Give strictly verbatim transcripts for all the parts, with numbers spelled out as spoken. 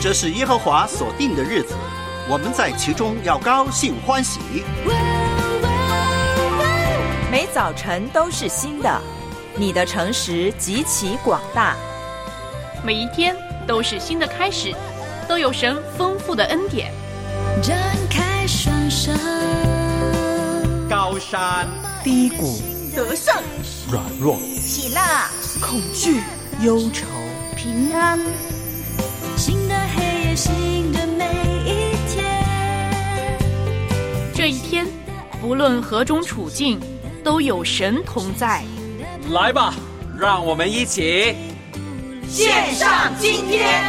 这是耶和华所定的日子，我们在其中要高兴欢喜。 每早晨都是新的，你的诚实极其广大。 每一天都是新的开始，都有神丰富的恩典。 展开双手， 高山低谷， 得胜软弱， 喜乐恐惧忧愁， 平安。 新的黑夜，新的每一天。 这一天，不论何种处境，都有神同在。 来吧，让我们一起献上今天。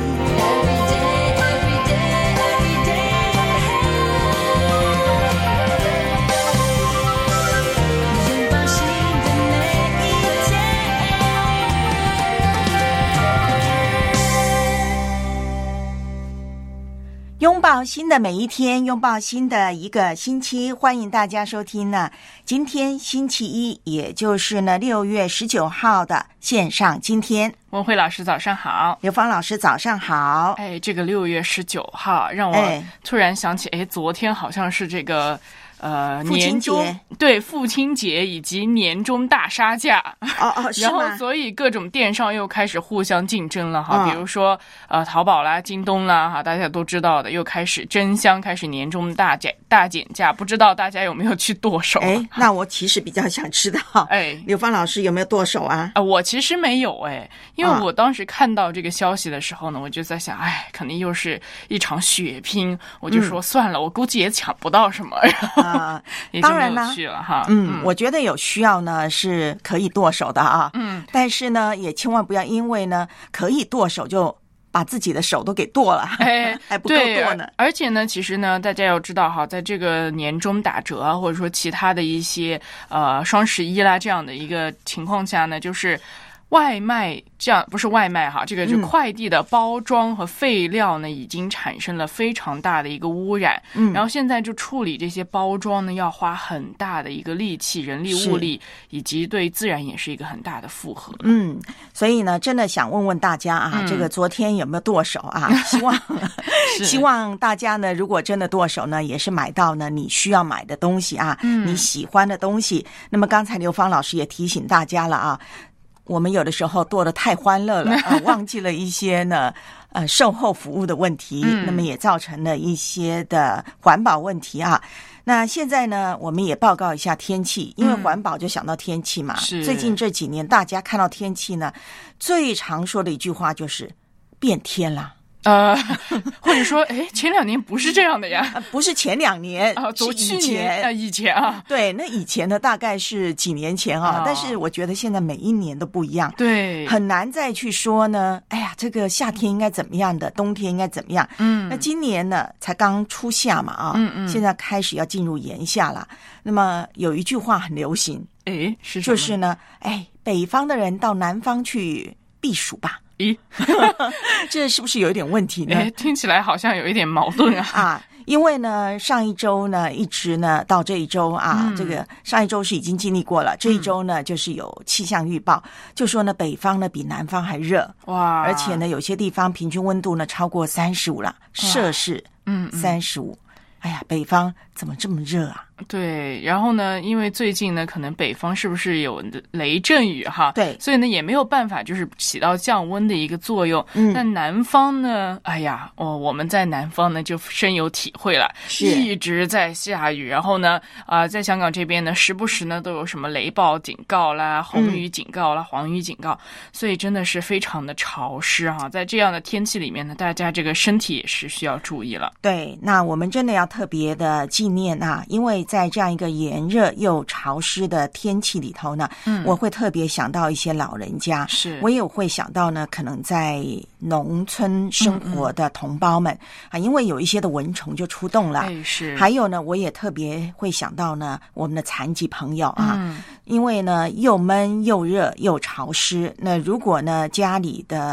拥抱新的每一天，拥抱新的一个星期，欢迎大家收听呢。今天星期一，也就是呢六月十九号的线上今天。 文慧老师早上好。 刘芳老师早上好。 哎，这个六月十九号让我突然想起，哎，昨天好像是这个呃父亲节， 年终对父亲节以及年终大杀价。 哦哦，是吗？ 然后所以各种电商又开始互相竞争了哈， 嗯、 比如说呃淘宝啦、京东啦哈，大家都知道的，又开始争相开始年终大减大减价，不知道大家有没有去剁手？ 哎，那我其实比较想知道， 哎， 刘芳老师有没有剁手啊？ 啊、呃，我其实没有哎，因为我当时看到这个消息的时候呢，我就在想，哎，肯定又是一场血拼，我就说、嗯、算了，我估计也抢不到什么，然后、呃、也就没有去了哈。 嗯，嗯我觉得有需要呢是可以剁手的啊， 嗯， 但是呢也千万不要因为呢可以剁手就把自己的手都给剁了， 哎， 还不够剁呢。 而且呢，其实呢，大家要知道哈，在这个年终打折啊，或者说其他的一些呃双十一啦这样的一个情况下呢，就是外卖这样不是外卖哈，这个是快递的包装和废料呢，已经产生了非常大的一个污染。嗯，然后现在就处理这些包装呢，要花很大的一个力气、人力、物力，以及对自然也是一个很大的负荷。 嗯，所以呢，真的想问问大家啊，嗯、这个昨天有没有剁手啊？希望希望大家呢，如果真的剁手呢，也是买到呢你需要买的东西啊，嗯、你喜欢的东西。那么刚才刘芳老师也提醒大家了啊。我们有的时候剁得太欢乐了啊，忘记了一些呢呃售后服务的问题，嗯、那么也造成了一些的环保问题啊。那现在呢，我们也报告一下天气，因为环保就想到天气嘛。 是、嗯、 最近这几年大家看到天气呢，最常说的一句话就是变天了。 呃，或者说，哎，前两年不是这样的呀？ 啊、不是前两年啊， 是以前啊，以前啊， 对，那以前呢，大概是几年前啊，哦、但是我觉得现在每一年都不一样， 对， 很难再去说呢。哎呀，这个夏天应该怎么样的，冬天应该怎么样？嗯，那今年呢，才刚初夏嘛，啊，嗯嗯，现在开始要进入炎夏了。那么有一句话很流行， 哎，是什么？ 就是呢，哎，北方的人到南方去避暑吧。 咦， 这是不是有一点问题呢？ 哎，听起来好像有一点矛盾啊！ 啊，因为呢，上一周呢，一直呢到这一周啊，嗯、这个上一周是已经经历过了，这一周呢、嗯、就是有气象预报，就说呢北方呢比南方还热哇， 而且呢有些地方平均温度呢超过三十五了，摄氏嗯三十五。哎呀，北方怎么这么热啊？ 对，然后呢，因为最近呢，可能北方是不是有雷阵雨哈？ 对， 所以呢也没有办法，就是起到降温的一个作用。嗯，但南方呢，哎呀，哦，我们在南方呢就深有体会了，一直在下雨，然后呢，啊、呃，在香港这边呢，时不时呢都有什么雷暴警告啦、红雨警告啦、嗯、黄雨警告，所以真的是非常的潮湿哈。在这样的天气里面呢，大家这个身体也是需要注意了。 对，那我们真的要特别的纪念啊，因为在这样一个炎热又潮湿的天气里头呢，嗯，我会特别想到一些老人家， 是我也会想到呢，可能在农村生活的同胞们、嗯嗯、啊，因为有一些的蚊虫就出动了， 哎是， 还有呢，我也特别会想到呢，我们的残疾朋友啊，嗯、因为呢又闷又热又潮湿，那如果呢家里的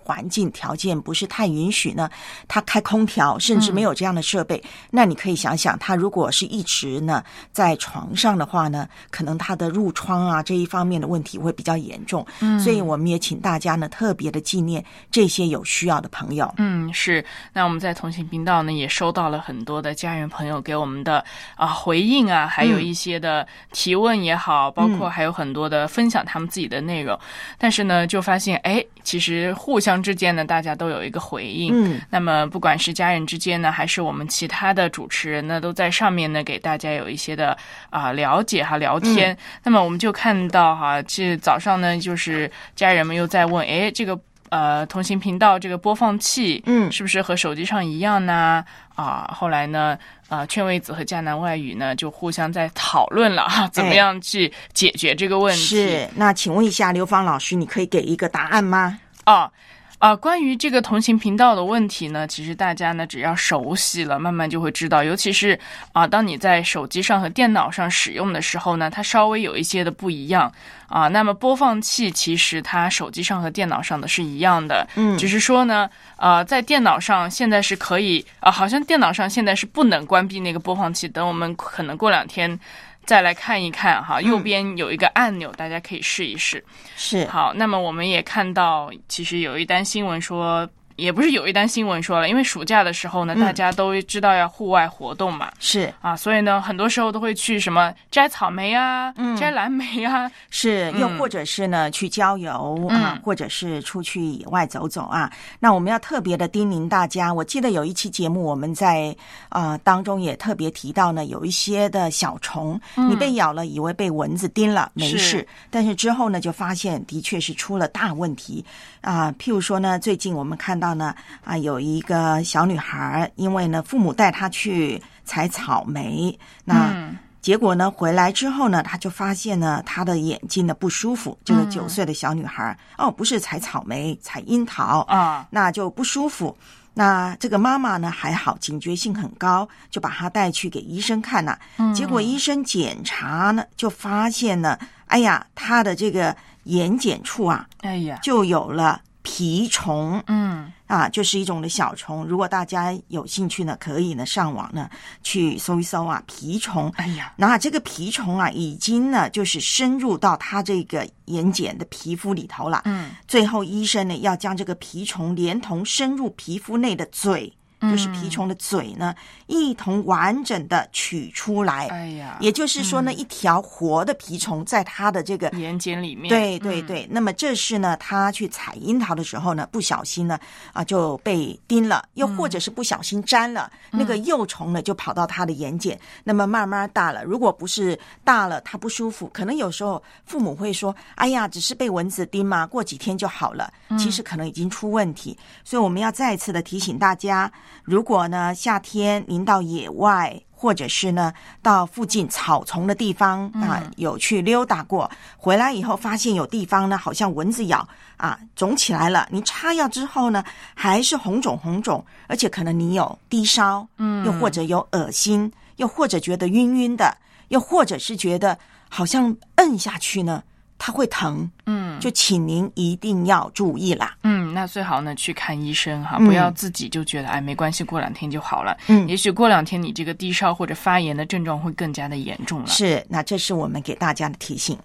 环境条件不是太允许呢，他开空调甚至没有这样的设备，嗯、那你可以想想，他如果是一直呢在床上的话呢，可能他的褥疮啊这一方面的问题会比较严重。嗯，所以我们也请大家呢特别的纪念这些有需要的朋友。 嗯，是。那我们在同行频道呢也收到了很多的家人朋友给我们的啊、呃、回应啊，还有一些的提问也好，嗯、包括还有很多的分享他们自己的内容。嗯、但是呢，就发现哎，其实互相之间呢，大家都有一个回应。嗯，那么不管是家人之间呢，还是我们其他的主持人呢，都在上面呢给大家有一些的啊、呃、了解哈聊天。嗯、那么我们就看到哈，这早上呢，就是家人们又在问，哎，这个。呃，同行频道这个播放器，嗯，是不是和手机上一样呢？啊，后来呢，呃，劝慰子和迦南外语呢，就互相在讨论了哈，怎么样去解决这个问题？ 是，那请问一下刘芳老师，你可以给一个答案吗？ 哦。啊、呃，关于这个同行频道的问题呢，其实大家呢只要熟悉了，慢慢就会知道。尤其是啊、呃，当你在手机上和电脑上使用的时候呢，它稍微有一些的不一样啊、呃。那么播放器其实它手机上和电脑上的是一样的，嗯，只是说呢，呃，在电脑上现在是可以啊、呃，好像电脑上现在是不能关闭那个播放器。等我们可能过两天。再来看一看哈，右边有一个按钮，嗯、大家可以试一试。 是好，那么我们也看到，其实有一单新闻说，也不是有一单新闻说了，因为暑假的时候呢，嗯、大家都知道要户外活动嘛， 是啊，所以呢，很多时候都会去什么摘草莓啊，嗯、摘蓝莓啊， 是，又或者是呢、嗯、去郊游啊，嗯、或者是出去野外走走啊。那我们要特别的叮咛大家，我记得有一期节目我们在啊、呃、当中也特别提到呢，有一些的小虫，嗯、你被咬了，以为被蚊子叮了，没事，是但是之后呢，就发现的确是出了大问题啊、呃。譬如说呢，最近我们看到。到呢啊，有一个小女孩，因为呢父母带她去采草莓，那、嗯、结果呢回来之后呢，她就发现呢她的眼睛呢不舒服。这个九岁的小女孩，嗯、哦，不是采草莓，采樱桃啊，那就不舒服。那这个妈妈呢还好，警觉性很高，就把她带去给医生看了、啊。嗯、结果医生检查呢，就发现呢，哎呀，她的这个眼睑处啊， 哎呀， 就有了。蜱虫， 嗯啊，就是一种的小虫。如果大家有兴趣呢，可以呢上网呢去搜一搜啊，蜱虫。 哎呀， 那这个蜱虫啊，已经呢就是深入到它这个眼睑的皮肤里头了。嗯，最后医生呢要将这个蜱虫连同深入皮肤内的嘴。就是蜱虫的嘴呢，一同完整的取出来。 哎呀， 也就是说呢，嗯、一条活的蜱虫在它的这个眼睑里面。 对对对。嗯、那么这是呢，他去采樱桃的时候呢，不小心呢啊就被叮了，又或者是不小心沾了、嗯、那个幼虫呢，就跑到他的眼睑。那么慢慢大了，如果不是大了，它不舒服，可能有时候父母会说：“哎呀，只是被蚊子叮嘛，过几天就好了。”其实可能已经出问题。嗯、所以我们要再一次的提醒大家。如果呢夏天您到野外，或者是呢到附近草丛的地方啊，有去溜达过，回来以后发现有地方呢好像蚊子咬啊肿起来了，你擦药之后呢还是红肿红肿，而且可能你有低烧，嗯，又或者有恶心，又或者觉得晕晕的，又或者是觉得好像摁下去呢它会疼，嗯，就请您一定要注意啦。 嗯，那最好呢去看医生哈，不要自己就觉得、嗯、哎没关系，过两天就好了。嗯，也许过两天你这个低烧或者发炎的症状会更加的严重了。 是，那这是我们给大家的提醒。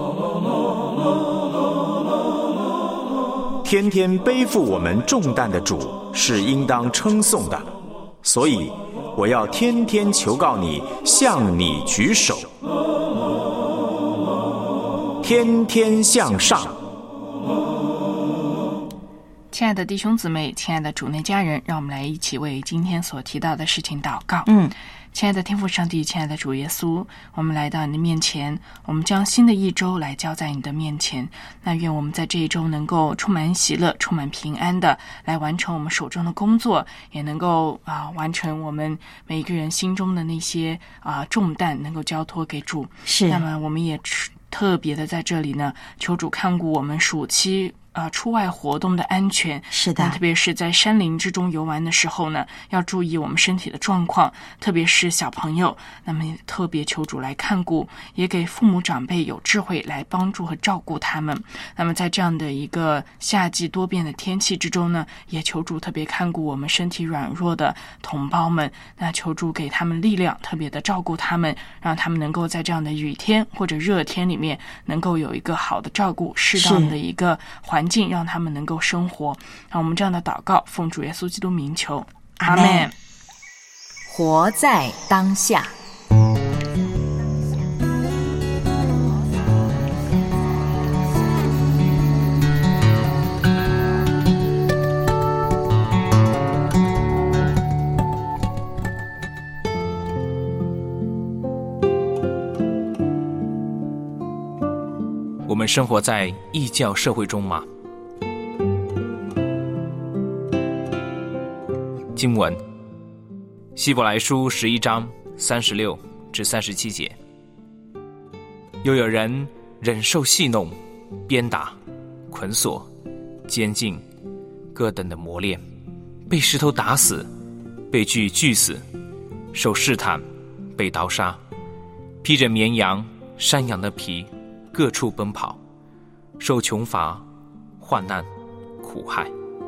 天天背负我们重担的主是应当称颂的，所以我要天天求告你，向你举手。天天向上。 亲爱的弟兄姊妹，亲爱的主内家人，让我们来一起为今天所提到的事情祷告。 嗯， 亲爱的天父上帝，亲爱的主耶稣，我们来到你的面前，我们将新的一周来交在你的面前。那愿我们在这一周能够充满喜乐，充满平安的来完成我们手中的工作，也能够啊、呃、完成我们每一个人心中的那些啊、呃、重担，能够交托给主。 是， 那么我们也特别的在这里呢，求主看顾我们暑期呃出外活动的安全。 是的， 特别是在山林之中游玩的时候呢，要注意我们身体的状况，特别是小朋友，那么特别求主来看顾，也给父母长辈有智慧来帮助和照顾他们。那么在这样的一个夏季多变的天气之中呢，也求主特别看顾我们身体软弱的同胞们，那求主给他们力量，特别的照顾他们，让他们能够在这样的雨天或者热天里面能够有一个好的照顾，适当的一个环境让他们能够生活。让我们这样的祷告奉主耶稣基督名求，阿们。 活在当下。 我们生活在异教社会中吗？经文希伯来书十一章三十六至三十七节。又有人忍受戏弄、鞭打、捆锁、监禁各等的磨练，被石头打死，被锯锯死，受试探，被刀杀，披着绵羊、山羊的皮，各处奔跑，受穷乏、患难、苦害。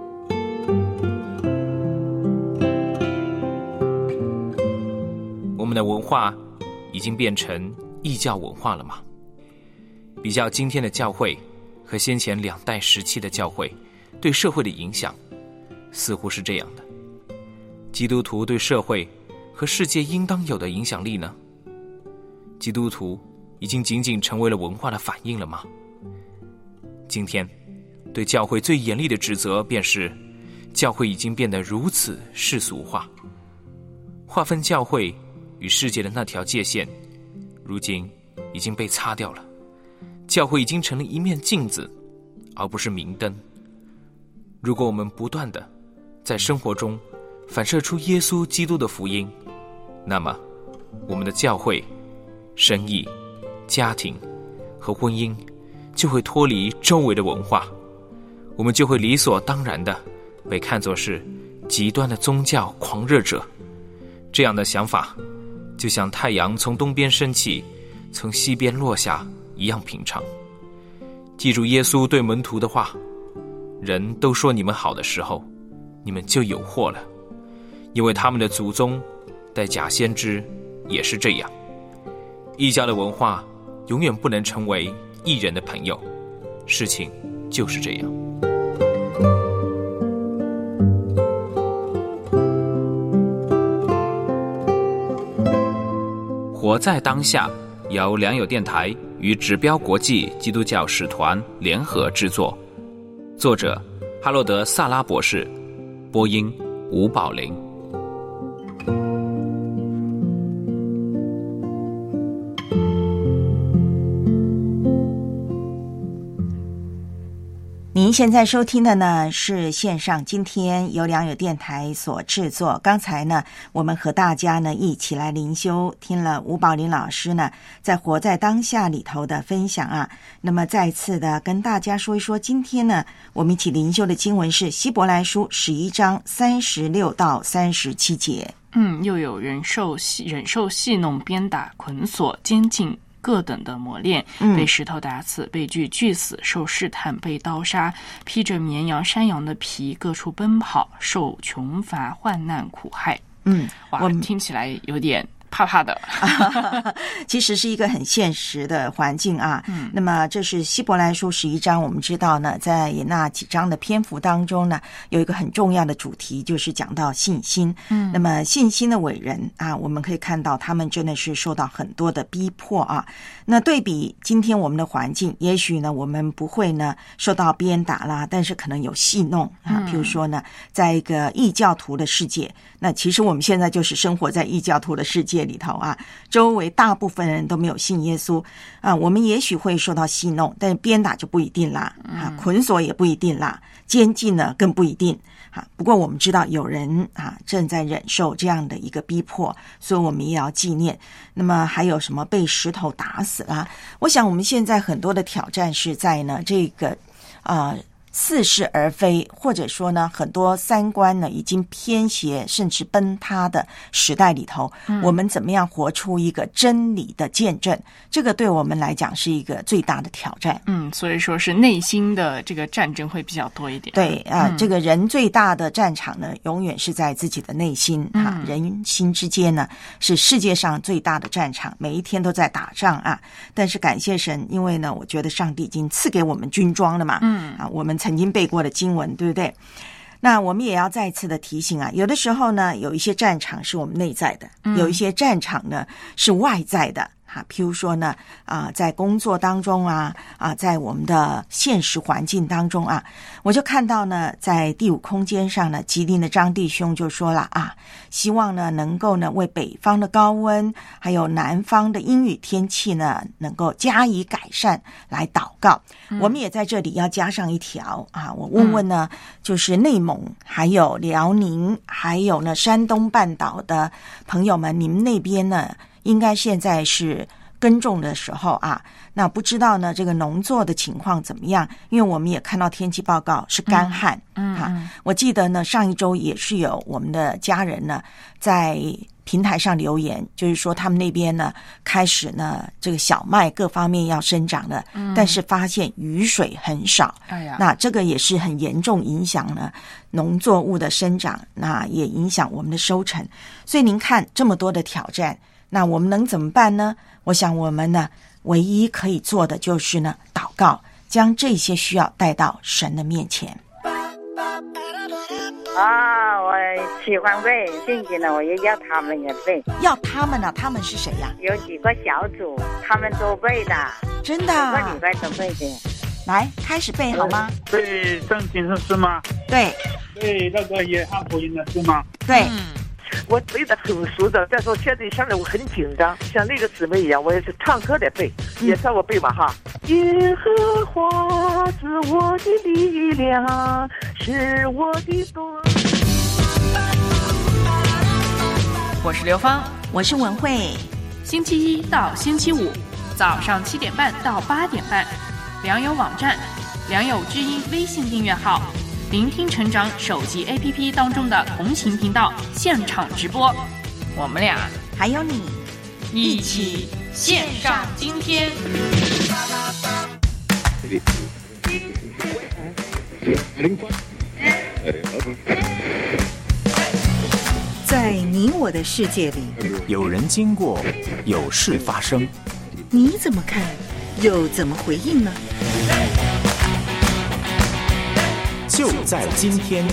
我们的文化已经变成异教文化了吗？比较今天的教会和先前两代时期的教会对社会的影响，似乎是这样的。基督徒对社会和世界应当有的影响力呢？基督徒已经仅仅成为了文化的反应了吗？今天对教会最严厉的指责便是，教会已经变得如此世俗化，划分教会与世界的那条界限，如今已经被擦掉了。教会已经成了一面镜子，而不是明灯。如果我们不断地在生活中反射出耶稣基督的福音，那么我们的教会、生意、家庭和婚姻就会脱离周围的文化，我们就会理所当然地被看作是极端的宗教狂热者。这样的想法就像太阳从东边升起，从西边落下一样平常。记住耶稣对门徒的话，人都说你们好的时候，你们就有祸了，因为他们的祖宗带假先知也是这样。异教的文化永远不能成为异人的朋友，事情就是这样。活在当下由良友电台与指标国际基督教使团联合制作，作者哈洛德·萨拉博士，播音吴宝林。 您现在收听的呢是线上今天由良友电台所制作。刚才呢我们和大家呢一起来灵修，听了吴宝林老师呢在活在当下里头的分享啊。那么再次的跟大家说一说，今天呢我们一起灵修的经文是希伯来书十一章三十六到三十七节。 嗯，又有人受戏忍受戏弄、鞭打、捆锁、监禁各等的磨练，被石头打死，被锯锯死，受试探，被刀杀，披着绵羊、山羊的皮，各处奔跑，受穷乏、患难、苦害。 嗯， 哇，听起来有点怕怕的其实是一个很现实的环境啊。 嗯， 那么这是希伯来书十一章，我们知道呢，在那几章的篇幅当中呢，有一个很重要的主题，就是讲到信心。 嗯， 那么信心的伟人啊，我们可以看到他们真的是受到很多的逼迫啊。那对比今天我们的环境，也许呢我们不会呢受到鞭打啦，但是可能有戏弄啊。譬如说呢，在一个异教徒的世界，那其实我们现在就是生活在异教徒的世界里头啊，周围大部分人都没有信耶稣啊，我们也许会受到戏弄，但是鞭打就不一定啦，啊，捆锁也不一定啦，监禁呢更不一定啊。不过我们知道有人啊正在忍受这样的一个逼迫，所以我们也要纪念。那么还有什么被石头打死啦？我想我们现在很多的挑战是在呢这个啊。呃似是而非，或者说呢，很多三观呢已经偏斜甚至崩塌的时代里头，嗯、我们怎么样活出一个真理的见证？这个对我们来讲是一个最大的挑战。 嗯，所以说是内心的这个战争会比较多一点。 对啊、呃嗯， 这个人最大的战场呢，永远是在自己的内心啊、嗯，人心之间呢是世界上最大的战场，每一天都在打仗啊。但是感谢神，因为呢，我觉得上帝已经赐给我们军装了嘛，嗯啊，我们曾经背过的经文，对不对？那我们也要再次的提醒啊，有的时候呢，有一些战场是我们内在的，嗯、有一些战场呢是外在的。啊，譬如说呢，啊，在工作当中啊，啊，在我们的现实环境当中啊，我就看到呢，在第五空间上呢，吉林的张弟兄就说了啊，希望呢能够呢为北方的高温，还有南方的阴雨天气呢，能够加以改善来祷告。嗯、我们也在这里要加上一条啊，我问问呢，嗯、就是内蒙、还有辽宁，还有呢山东半岛的朋友们，你们那边呢？应该现在是耕种的时候啊，那不知道呢这个农作的情况怎么样？因为我们也看到天气报告是干旱，嗯，啊，嗯、我记得呢上一周也是有我们的家人呢在平台上留言，就是说他们那边呢开始呢这个小麦各方面要生长了，嗯、但是发现雨水很少，哎呀，那这个也是很严重影响呢农作物的生长，那也影响我们的收成。所以您看这么多的挑战。那我们能怎么办呢？我想我们呢，唯一可以做的就是呢，祷告，将这些需要带到神的面前。 啊，我喜欢背圣经呢，我也要他们也背。 要他们呢？他们是谁呀？ 有几个小组，他们都背的。 真的？ 每个礼拜都背的。 来，开始背好吗？ 背圣经的是吗？ 对。 背那个约翰福音的是吗？ 对。 嗯， 我背得很熟的，但是我现在想着我很紧张，像那个姊妹一样，我也是唱歌的背，嗯、也算我背吧哈。耶和华是我的力量，是我的盾。 我是刘芳， 我是文慧。 星期一到星期五早上七点半到八点半，良友网站、良友知音微信订阅号。聆听成长手机 A P P 当中的同行频道现场直播，我们俩还有你一起线上今天。 在你我的世界里， 有人经过，有事发生， 你怎么看，又怎么回应呢？ 就在今天，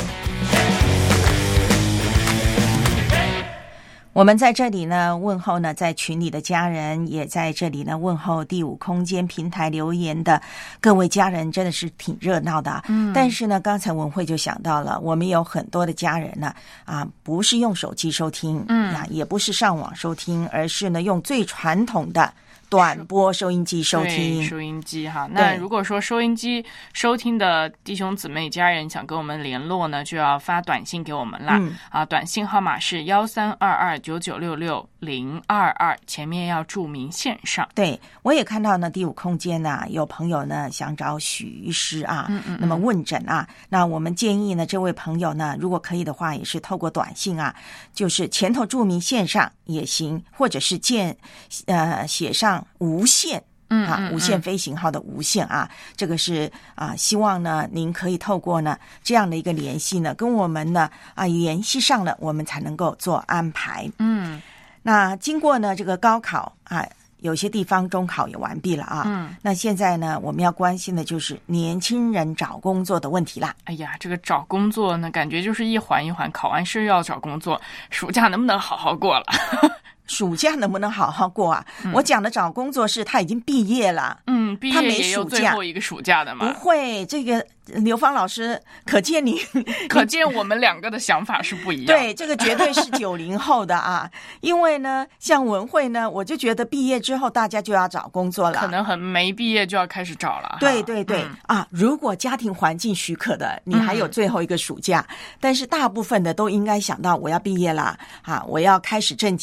我们在这里呢问候呢在群里的家人，也在这里呢问候第五空间平台留言的各位家人，真的是挺热闹的、啊。嗯，但是呢，刚才文慧就想到了，我们有很多的家人呢，啊，不是用手机收听，嗯，啊，也不是上网收听，而是呢用最传统的短波收音机收听， 收音机哈。那如果说收音机收听的弟兄姊妹家人想跟我们联络呢，就要发短信给我们啦。嗯、啊，短信号码是幺三二二九九六六零二二，前面要注明线上。 对，我也看到呢，第五空间呢、啊，有朋友呢想找许医师啊，嗯嗯嗯那么问诊啊，那我们建议呢，这位朋友呢，如果可以的话，也是透过短信啊，就是前头注明线上也行，或者是建呃写上无线，嗯啊，无线飞行号的无线啊，这个是啊，希望呢您可以透过呢这样的一个联系呢，跟我们呢啊联系上了，我们才能够做安排。嗯，那经过呢这个高考啊，有些地方中考也完毕了啊。嗯，那现在呢我们要关心的就是年轻人找工作的问题啦。 哎呀，这个找工作呢，感觉就是一环一环，考完试又要找工作，暑假能不能好好过了？ 暑假能不能好好过啊？嗯、我讲的找工作是他已经毕业了， 嗯，毕业也有最后一个暑假的嘛。 不会，这个刘芳老师，可见你， 可见我们两个的想法是不一样。 对，这个绝对是九零后的啊，因为呢，像文慧呢，我就觉得毕业之后大家就要找工作了， 可能很没毕业就要开始找了。 对对对、嗯、啊，如果家庭环境许可的，你还有最后一个暑假，嗯、但是大部分的都应该想到我要毕业啦，啊，我要开始挣钱啦。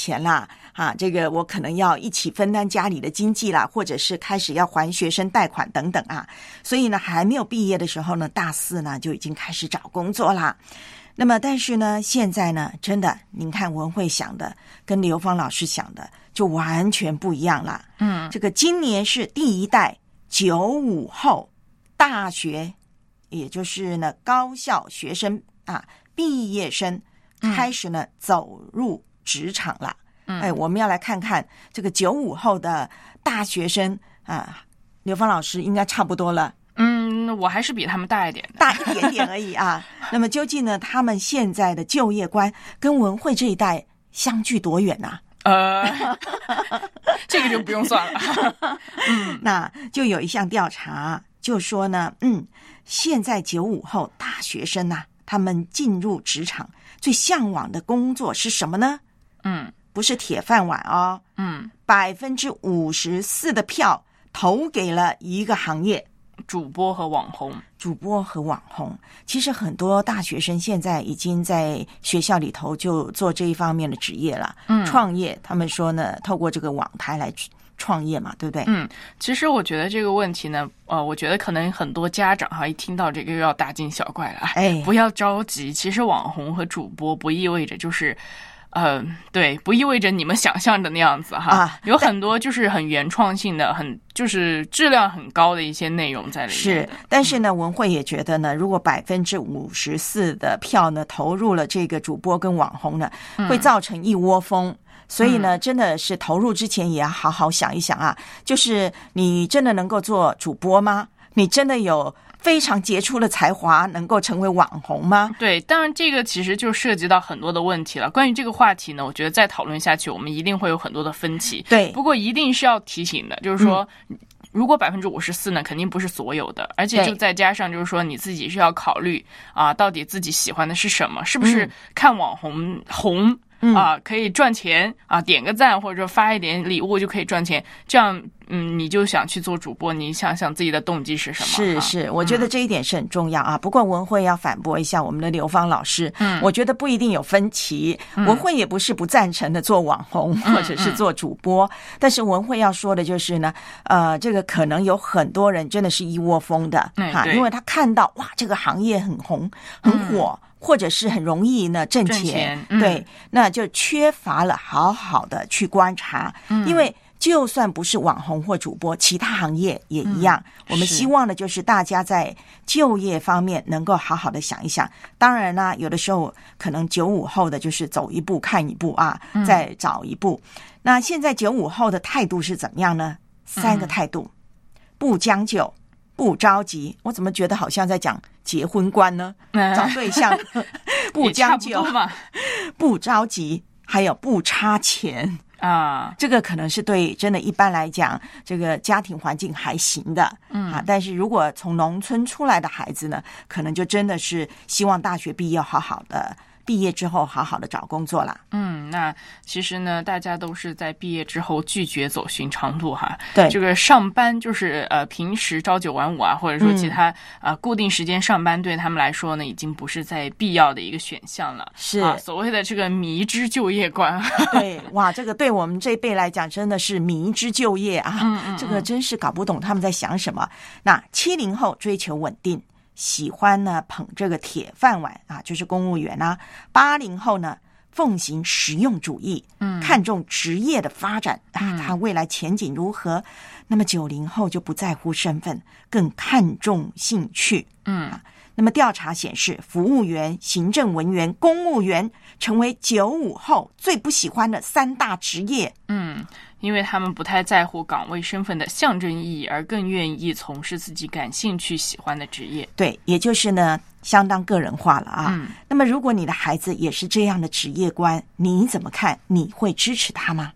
啊，这个我可能要一起分担家里的经济啦，或者是开始要还学生贷款等等啊。所以呢，还没有毕业的时候呢，大四呢就已经开始找工作啦。那么，但是呢，现在呢，真的，您看文慧想的跟刘芳老师想的就完全不一样了。 嗯， 这个今年是第一代九五后大学，也就是呢高校学生啊，毕业生开始呢、嗯、走入职场了。嗯，哎，我们要来看看这个九五后的大学生啊，刘芳老师应该差不多了。 嗯，我还是比他们大一点的， 大一点点而已啊。那么究竟呢，他们现在的就业观跟文慧这一代相距多远啊？ 呃，这个就不用算了。 嗯，那就有一项调查就说呢，嗯，现在九五后大学生呐、啊，他们进入职场最向往的工作是什么呢？ 嗯， 不是铁饭碗哦。 嗯， 百分之五十四的票投给了一个行业。 主播和网红， 主播和网红，其实很多大学生现在已经在学校里头就做这一方面的职业了。嗯，创业，他们说呢，透过这个网台来创业嘛，对不对？ 嗯，其实我觉得这个问题呢，呃，我觉得可能很多家长哈，一听到这个又要大惊小怪了。 哎， 不要着急，其实网红和主播不意味着就是。呃，对，不意味着你们想象的那样子哈， 啊、 有很多就是很原创性的，很就是质量很高的一些内容在里面。 是，但是呢，文慧也觉得呢，如果百分之五十四的票呢投入了这个主播跟网红呢，会造成一窝蜂。嗯，所以呢，真的是投入之前也要好好想一想啊，就是你真的能够做主播吗？你真的有非常杰出的才华能够成为网红吗？ 对，当然这个其实就涉及到很多的问题了。关于这个话题呢，我觉得再讨论下去，我们一定会有很多的分歧。 对， 不过一定是要提醒的，就是说。嗯，如果百分之五十四呢，肯定不是所有的，而且就再加上就是说你自己是要考虑啊，到底自己喜欢的是什么，是不是看网红红啊可以赚钱啊，点个赞或者说发一点礼物就可以赚钱，这样嗯你就想去做主播，你想想自己的动机是什么？ 是是，我觉得这一点是很重要啊。嗯、不过文慧要反驳一下我们的刘芳老师， 嗯， 我觉得不一定有分歧。嗯、文慧也不是不赞成的做网红、嗯、或者是做主播，嗯、但是文慧要说的就是呢，呃，这个可能有很多人真的是一窝蜂的哈、嗯，因为他看到哇这个行业很红很火。嗯，或者是很容易呢挣钱， 挣钱嗯、 对，那就缺乏了好好的去观察，嗯、因为就算不是网红或主播，其他行业也一样。嗯、我们希望的就是大家在就业方面能够好好的想一想。当然啦，有的时候可能九五后的就是走一步看一步啊，嗯、再找一步。那现在九五后的态度是怎么样呢？三个态度：嗯、不将就。不着急，我怎么觉得好像在讲结婚观呢？嗯、找对象不将就嘛， 不着急，还有不差钱啊。 这个可能是对真的一般来讲，这个家庭环境还行的，嗯啊。但是如果从农村出来的孩子呢，可能就真的是希望大学毕业好好的。毕业之后好好的找工作啦。 嗯，那其实呢，大家都是在毕业之后拒绝走寻常路哈。 对， 这个上班就是呃平时朝九晚五啊，或者说其他、嗯、呃固定时间上班，对他们来说呢，已经不是在必要的一个选项了。 是啊，所谓的这个迷之就业观。 对，哇，这个对我们这一辈来讲，真的是迷之就业啊。嗯嗯嗯，这个真是搞不懂他们在想什么。那七零后追求稳定。喜欢呢捧这个铁饭碗啊，就是公务员啊。八零后呢奉行实用主义，嗯，看重职业的发展啊，他未来前景如何？那么九零后就不在乎身份，更看重兴趣， 嗯。 啊，那么调查显示，服务员、行政文员、公务员成为九五后最不喜欢的三大职业， 嗯。因为他们不太在乎岗位身份的象征意义，而更愿意从事自己感兴趣、喜欢的职业。 对，也就是呢，相当个人化了啊。 嗯， 那么如果你的孩子也是这样的职业观，你怎么看？你会支持他吗？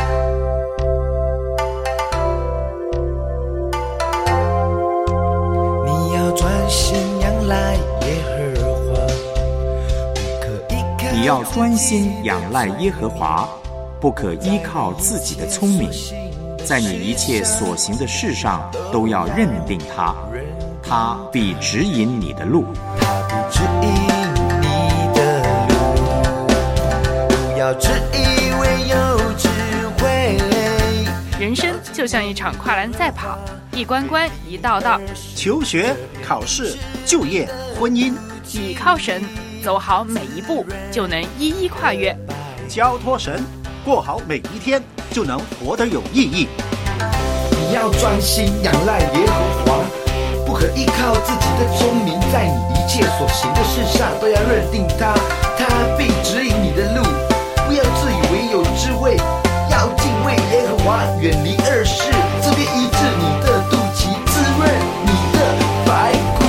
你要专心仰赖耶和华，不可依靠。 你要专心仰赖耶和华。不可依靠自己的聪明，在你一切所行的事上都要认定他，他必指引你的路。 他必指引你的路，不要只以为有智就像一场跨栏赛跑，一关关一道道， 求学、考试、就业、婚姻， 倚靠神，走好每一步，就能一一跨越。 交托神，过好每一天，就能活得有意义。 你要专心仰赖耶和华，不可依靠自己的聪明，在你一切所行的事上都要认定他，他必指引你的路。不要自以为有智慧，要敬畏耶和华，远离恶事，这便医治你的肚脐，滋润你的白骨。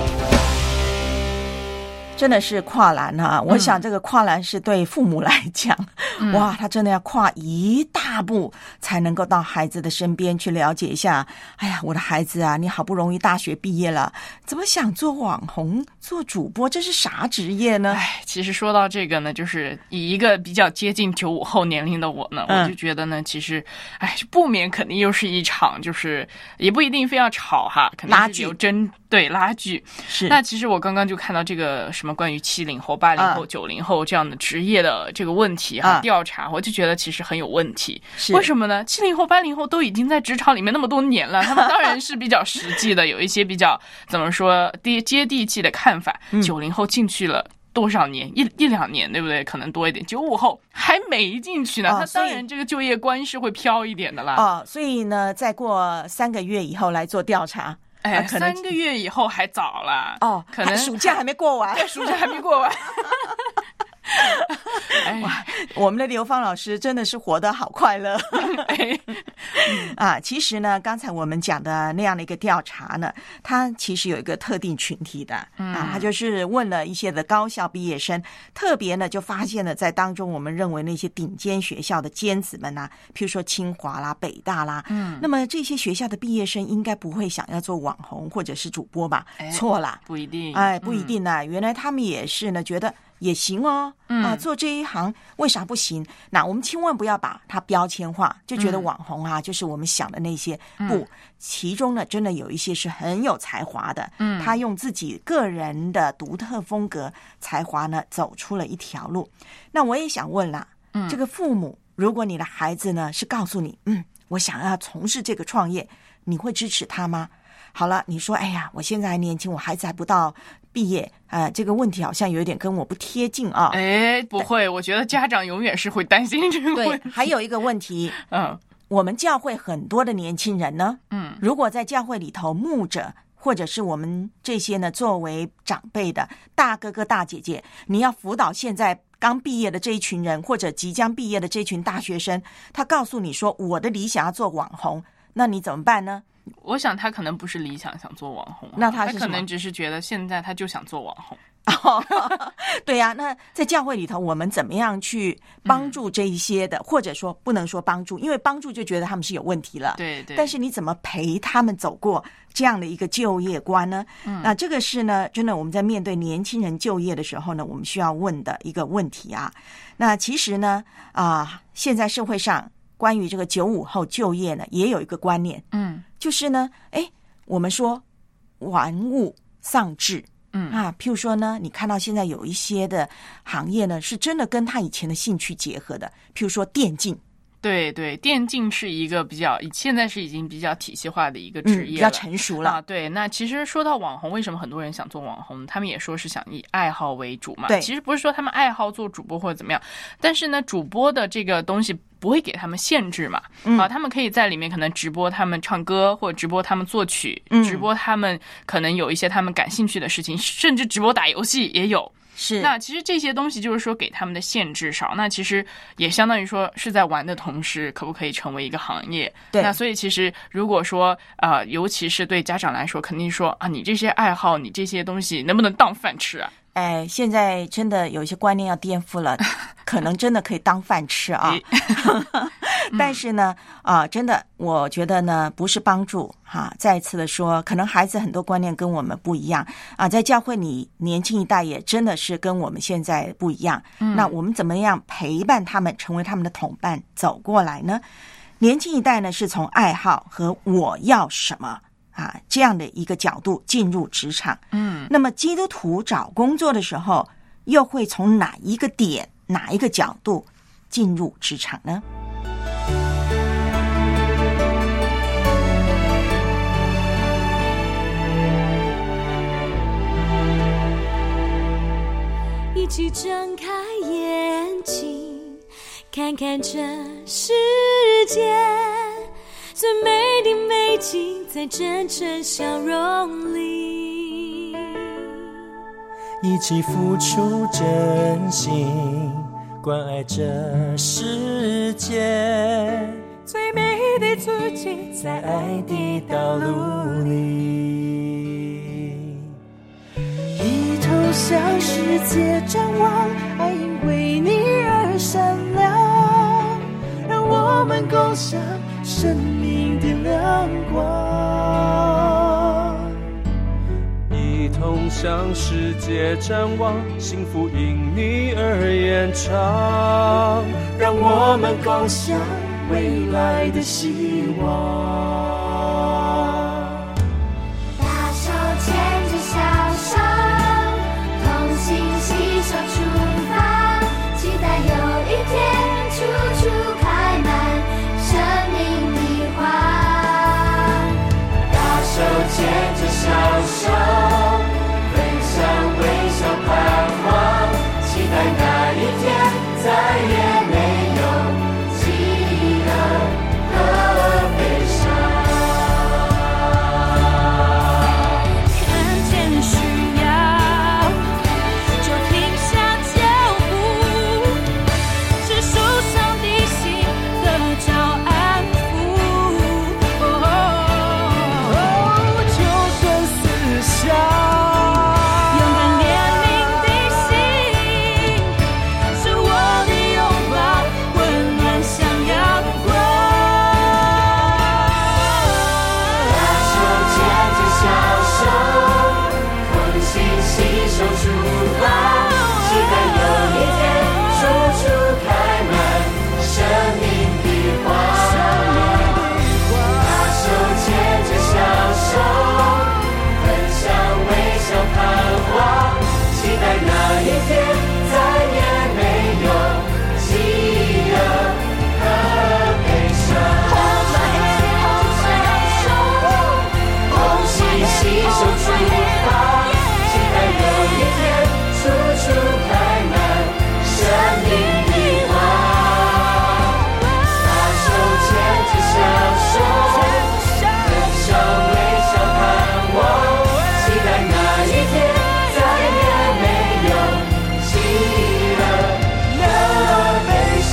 真的是跨栏啊！我想这个跨栏是对父母来讲，嗯、哇，他真的要跨一大步才能够到孩子的身边去了解一下。哎呀，我的孩子啊，你好不容易大学毕业了，怎么想做网红、做主播？这是啥职业呢？ 哎，其实说到这个呢，就是以一个比较接近九五后年龄的我呢，嗯、我就觉得呢，其实，哎，不免肯定又是一场，就是也不一定非要吵哈，肯定是有争。对，拉锯是。 那其实我刚刚就看到这个什么关于七零后、八零后、九零后这样的职业的这个问题哈、啊、调查，我就觉得其实很有问题。为什么呢？七零后、八零后都已经在职场里面那么多年了，他们当然是比较实际的，有一些比较怎么说接地气的看法。九零后进去了。多少年？一一两年，对不对？可能多一点。九五后还没进去呢， 哦、 他当然这个就业观是会飘一点的啦。 哦，所以呢，再过三个月以后来做调查。 哎，可能三个月以后还早了哦， 可能暑假还没过完， 对，暑假还没过完。 哎，哇，我们的刘芳老师真的是活得好快乐。 哎、 啊，其实呢，刚才我们讲的那样的一个调查呢，它其实有一个特定群体的、嗯、啊，它就是问了一些的高校毕业生，特别呢就发现了在当中我们认为那些顶尖学校的尖子们啊，譬如说清华啦、北大啦，嗯，那么这些学校的毕业生应该不会想要做网红或者是主播吧？哎、错啦， 不一定， 哎，不一定啊、嗯，原来他们也是呢，觉得。也行哦，啊，做这一行为啥不行？那我们千万不要把它标签化，就觉得网红啊，嗯、就是我们想的那些。不，嗯、其中呢，真的有一些是很有才华的，嗯，他用自己个人的独特风格、才华呢，走出了一条路。那我也想问啦，嗯，这个父母，如果你的孩子呢是告诉你，嗯，我想要从事这个创业，你会支持他吗？好了，你说，哎呀，我现在还年轻，我孩子还不到毕业，呃，这个问题好像有点跟我不贴近啊。 哎，不会，我觉得家长永远是会担心这个问题。 对，还有一个问题，嗯，我们教会很多的年轻人呢，嗯，如果在教会里头牧者或者是我们这些呢作为长辈的大哥哥大姐姐，你要辅导现在刚毕业的这一群人，或者即将毕业的这一群大学生，他告诉你说我的理想要做网红，那你怎么办呢？ 我想他可能不是理想想做网红， 那他是他可能只是觉得现在他就想做网红。 对呀、啊，那在教会里头，我们怎么样去帮助这一些的，嗯、或者说不能说帮助，因为帮助就觉得他们是有问题了。 对对。 但是你怎么陪他们走过这样的一个就业关呢？嗯，那这个是呢，真的我们在面对年轻人就业的时候呢，我们需要问的一个问题啊。那其实呢，啊、呃，现在社会上。关于这个九五后就业呢，也有一个观念，嗯，就是呢，哎，我们说玩物丧志，嗯啊，譬如说呢，你看到现在有一些的行业呢，是真的跟他以前的兴趣结合的，譬如说电竞。 对对，电竞是一个比较现在是已经比较体系化的一个职业了、嗯、 比较成熟了啊。 对，那其实说到网红，为什么很多人想做网红？他们也说是想以爱好为主嘛。 对， 其实不是说他们爱好做主播或者怎么样，但是呢，主播的这个东西不会给他们限制嘛。嗯、啊，他们可以在里面可能直播他们唱歌，或者直播他们作曲，嗯、直播他们可能有一些他们感兴趣的事情，甚至直播打游戏也有。 是， 那其实这些东西就是说给他们的限制少，那其实也相当于说是在玩的同时，可不可以成为一个行业？ 对， 那所以其实如果说呃，尤其是对家长来说，肯定说啊，你这些爱好，你这些东西能不能当饭吃啊？ 哎，现在真的有一些观念要颠覆了，可能真的可以当饭吃啊。但是呢，啊、呃，真的，我觉得呢，不是帮助哈、啊。再一次的说，可能孩子很多观念跟我们不一样啊，在教会里，年轻一代也真的是跟我们现在不一样。嗯、那我们怎么样陪伴他们，成为他们的同伴，走过来呢？年轻一代呢，是从爱好和我要什么啊这样的一个角度进入职场。嗯，那么基督徒找工作的时候，又会从哪一个点、哪一个角度进入职场呢？ 一起睁开眼睛，看看这世界最美的美景在真诚笑容里， 一起付出真心，关爱这世界最美的自己，在爱的道路里，一同向世界展望，爱因为你而闪亮，让我们共享生命的亮光，一同向世界展望，幸福因你而延长，让我们共享未来的希望。 大手牵着小手，同心携手出发，期待有一天处处开满生命的花。 大手牵着小手，分享微笑盼望，期待那一天再也没有饥饿和悲伤。 看见需要就停下脚步，是受伤的心得着安抚。 就算四下勇敢怜悯的心，是我的拥抱，温暖像阳光。 大手牵着小手，同心携手出发，期待有一天处处开满生命的花。大手牵着小手，分享微笑盼望，期待那一天再也没有饥饿和悲伤。同心携手出发，期待有一天处处开满生命的花。大手牵着小手，分享微笑盼望，期待那一天再也没有饥饿和悲伤。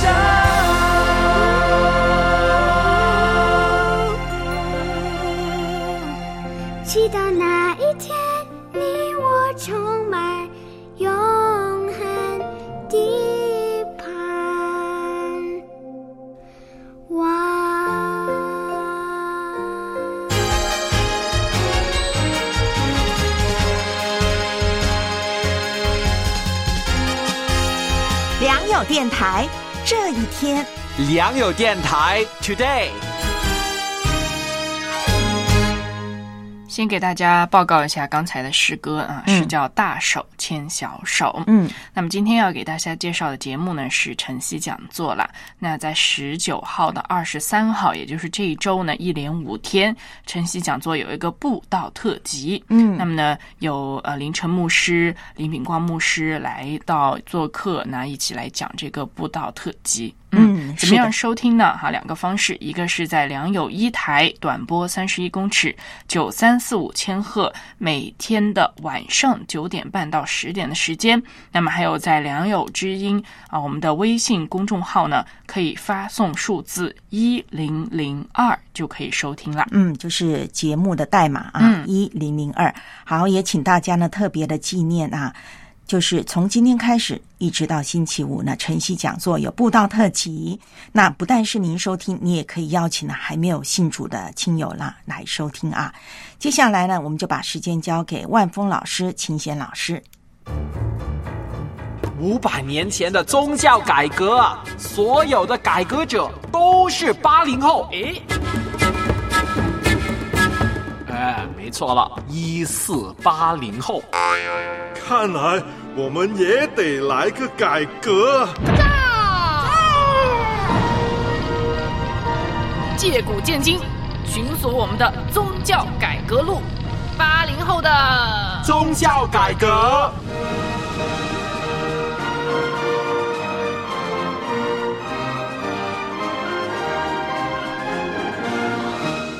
直到那一天，你我充满永恒的盼望。 良友电台这一天， 良友电台 Today。 先给大家报告一下刚才的诗歌啊，是叫《大手牵小手》。 嗯， 那么今天要给大家介绍的节目呢是晨曦讲座了。那在十九号到二十三号，也就是这一周呢，一连五天，晨曦讲座有一个布道特辑。 嗯， 那么呢，有呃林晨牧师、林炳光牧师来到做客，那一起来讲这个布道特辑。嗯，怎么样收听呢？哈，两个方式，一个是在良友一台短波三十一公尺九三四五千赫，每天的晚上九点半到十点的时间。那么还有在良友之音啊，我们的微信公众号呢，可以发送数字一零零二就可以收听了。 嗯，就是节目的代码啊，一零零二。好，也请大家呢特别的纪念啊。就是从今天开始一直到星期五呢，晨曦讲座有布道特辑。那不但是您收听，你也可以邀请呢还没有信主的亲友啦来收听啊。接下来呢，我们就把时间交给万峰老师、秦贤老师。 五百年前的宗教改革啊，所有的改革者都是八零后。诶，哎，没错了，一四八零后。 看来我们也得来个改革。 借古鉴今，寻索我们的宗教改革路。八零后的宗教改革。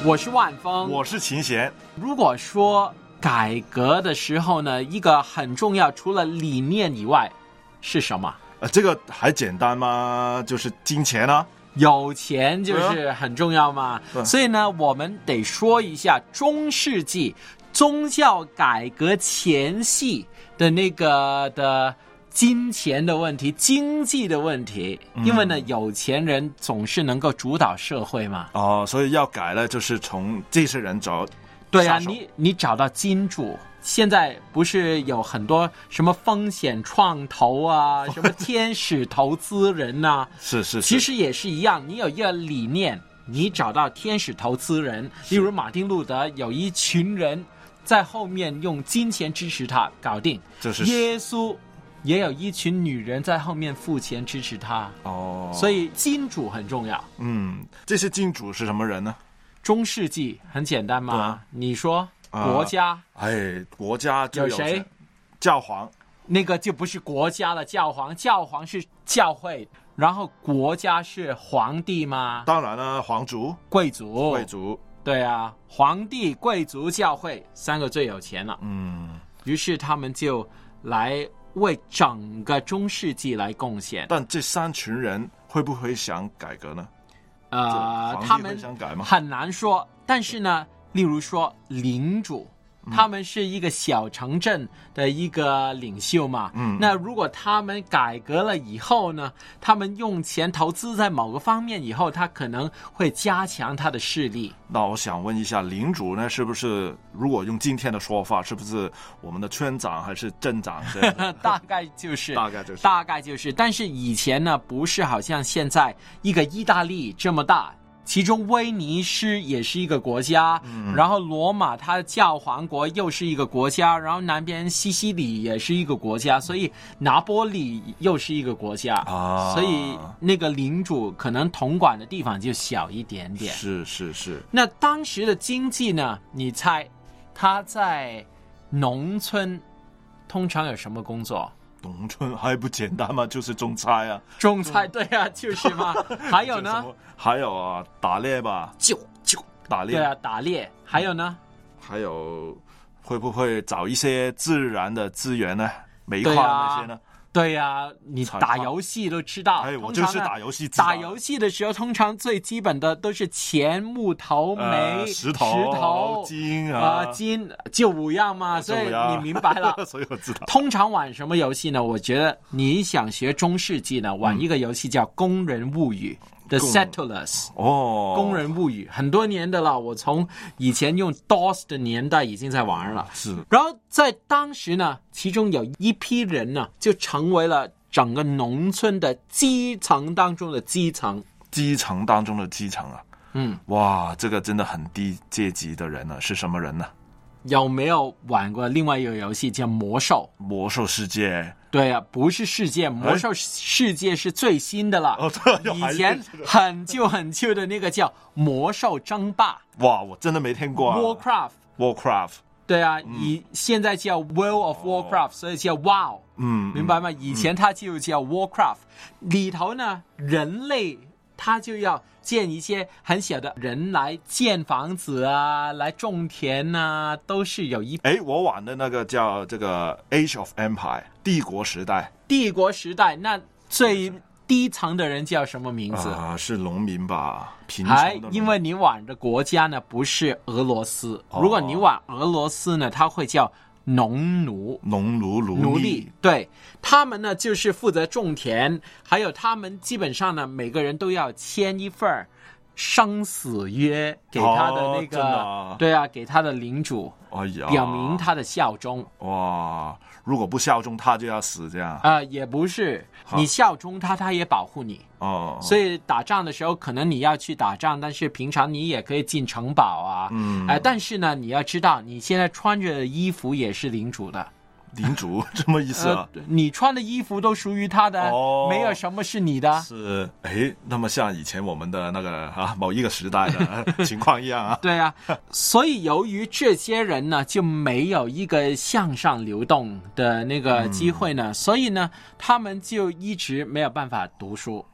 我是万峰， 我是秦贤。 如果说改革的时候呢，一个很重要，除了理念以外，是什么？ 呃，这个还简单吗？就是金钱啊， 有钱就是很重要嘛。 嗯、 所以呢，我们得说一下中世纪宗教改革前夕的那个的金钱的问题、经济的问题，因为呢，嗯、有钱人总是能够主导社会嘛。 哦，所以要改了，就是从这些人找。 对啊，你你找到金主，现在不是有很多什么风险创投啊，什么天使投资人呐、啊？ 是, 是是， 其实也是一样。你有一个理念，你找到天使投资人，例如马丁路德有一群人在后面用金钱支持他，搞定。 就是耶稣也有一群女人在后面付钱支持他。 哦， 所以金主很重要。 嗯，这些金主是什么人呢？ 中世纪很简单嘛，啊、你说国家， 呃、哎，国家就有, 有谁？ 教皇， 那个就不是国家了，教皇，教皇是教会，然后国家是皇帝吗？ 当然了，皇族、 贵族、 贵族， 对啊，皇帝、贵族、教会三个最有钱了。 嗯， 于是他们就来为整个中世纪来贡献。 但这三群人会不会想改革呢？ 呃，他们很难说，但是呢，例如说领主，他们是一个小城镇的一个领袖嘛，嗯，那如果他们改革了以后呢，他们用钱投资在某个方面以后，他可能会加强他的势力。 那我想问一下，领主呢，是不是如果用今天的说法，是不是我们的村长还是镇长？ 大概就是大概就是大概就是但是以前呢，不是好像现在一个意大利这么大，其中威尼斯也是一个国家，嗯、然后罗马它的教皇国又是一个国家，然后南边西西里也是一个国家，所以拿波里又是一个国家，啊、所以那个领主可能统管的地方就小一点点。 是是是。 那当时的经济呢？你猜他在农村通常有什么工作？ 农村还不简单吗？就是种菜啊， 种菜，对啊，就是嘛。还有呢？ 还有啊，打猎吧， 就就打猎， 对啊，打猎。还有呢？ 还有会不会找一些自然的资源呢？煤矿那些呢？ 对呀、啊，你打游戏都知道。 哎，我就是打游戏。 打游戏的时候，通常最基本的都是钱、木头、煤、 呃、石头、 石头、 金啊、 呃，金就五样嘛。所以你明白了。 所以我知道。 通常玩什么游戏呢？我觉得你想学中世纪呢，玩一个游戏叫《工人物语》。The Settlers 哦， 工人物语很多年的了，我从以前用 D O S 的年代已经在玩了。 是， 然后在当时呢，其中有一批人呢，就成为了整个农村的基层当中的基层， 基层当中的基层啊。 嗯， 哇，这个真的很低阶级的人呢，是什么人呢？ 有没有玩过另外一个游戏叫魔兽？ 魔兽世界？ 对啊，不是世界，魔兽世界是最新的了。 哦， 以前很旧很旧的那个叫魔兽争霸。 哇，我真的没听过、啊。 Warcraft。Warcraft。对啊，嗯、以现在叫 World of Warcraft，、哦、所以叫 WoW。 嗯， 明白吗？以前它就叫 Warcraft，、嗯、里头呢，人类他就要建一些很小的人来建房子啊，来种田啊，都是有一。 哎，我玩的那个叫这个 Age of Empire 帝国时代。 帝国时代，那最低层的人叫什么名字？ 啊、呃，是农民吧？贫穷的农民。 因为你玩的国家呢不是俄罗斯， 哦、 如果你玩俄罗斯呢，它会叫农奴， 农奴奴奴隶，对，他们呢就是负责种田，还有他们基本上呢每个人都要签一份生死约给他的那个， 哦啊、 对啊，给他的领主， 哎呀， 表明他的效忠。 哇，如果不效忠他就要死这样啊、呃？也不是，你效忠他，他也保护你。 哦， 所以打仗的时候，可能你要去打仗，但是平常你也可以进城堡啊。 嗯， 哎、呃，但是呢，你要知道，你现在穿着的衣服也是领主的。 领主什么意思啊、 呃？你穿的衣服都属于他的， 哦、 没有什么是你的。 是，哎，那么像以前我们的那个啊某一个时代的情况一样啊。 对啊，所以由于这些人呢就没有一个向上流动的那个机会呢，嗯、所以呢他们就一直没有办法读书。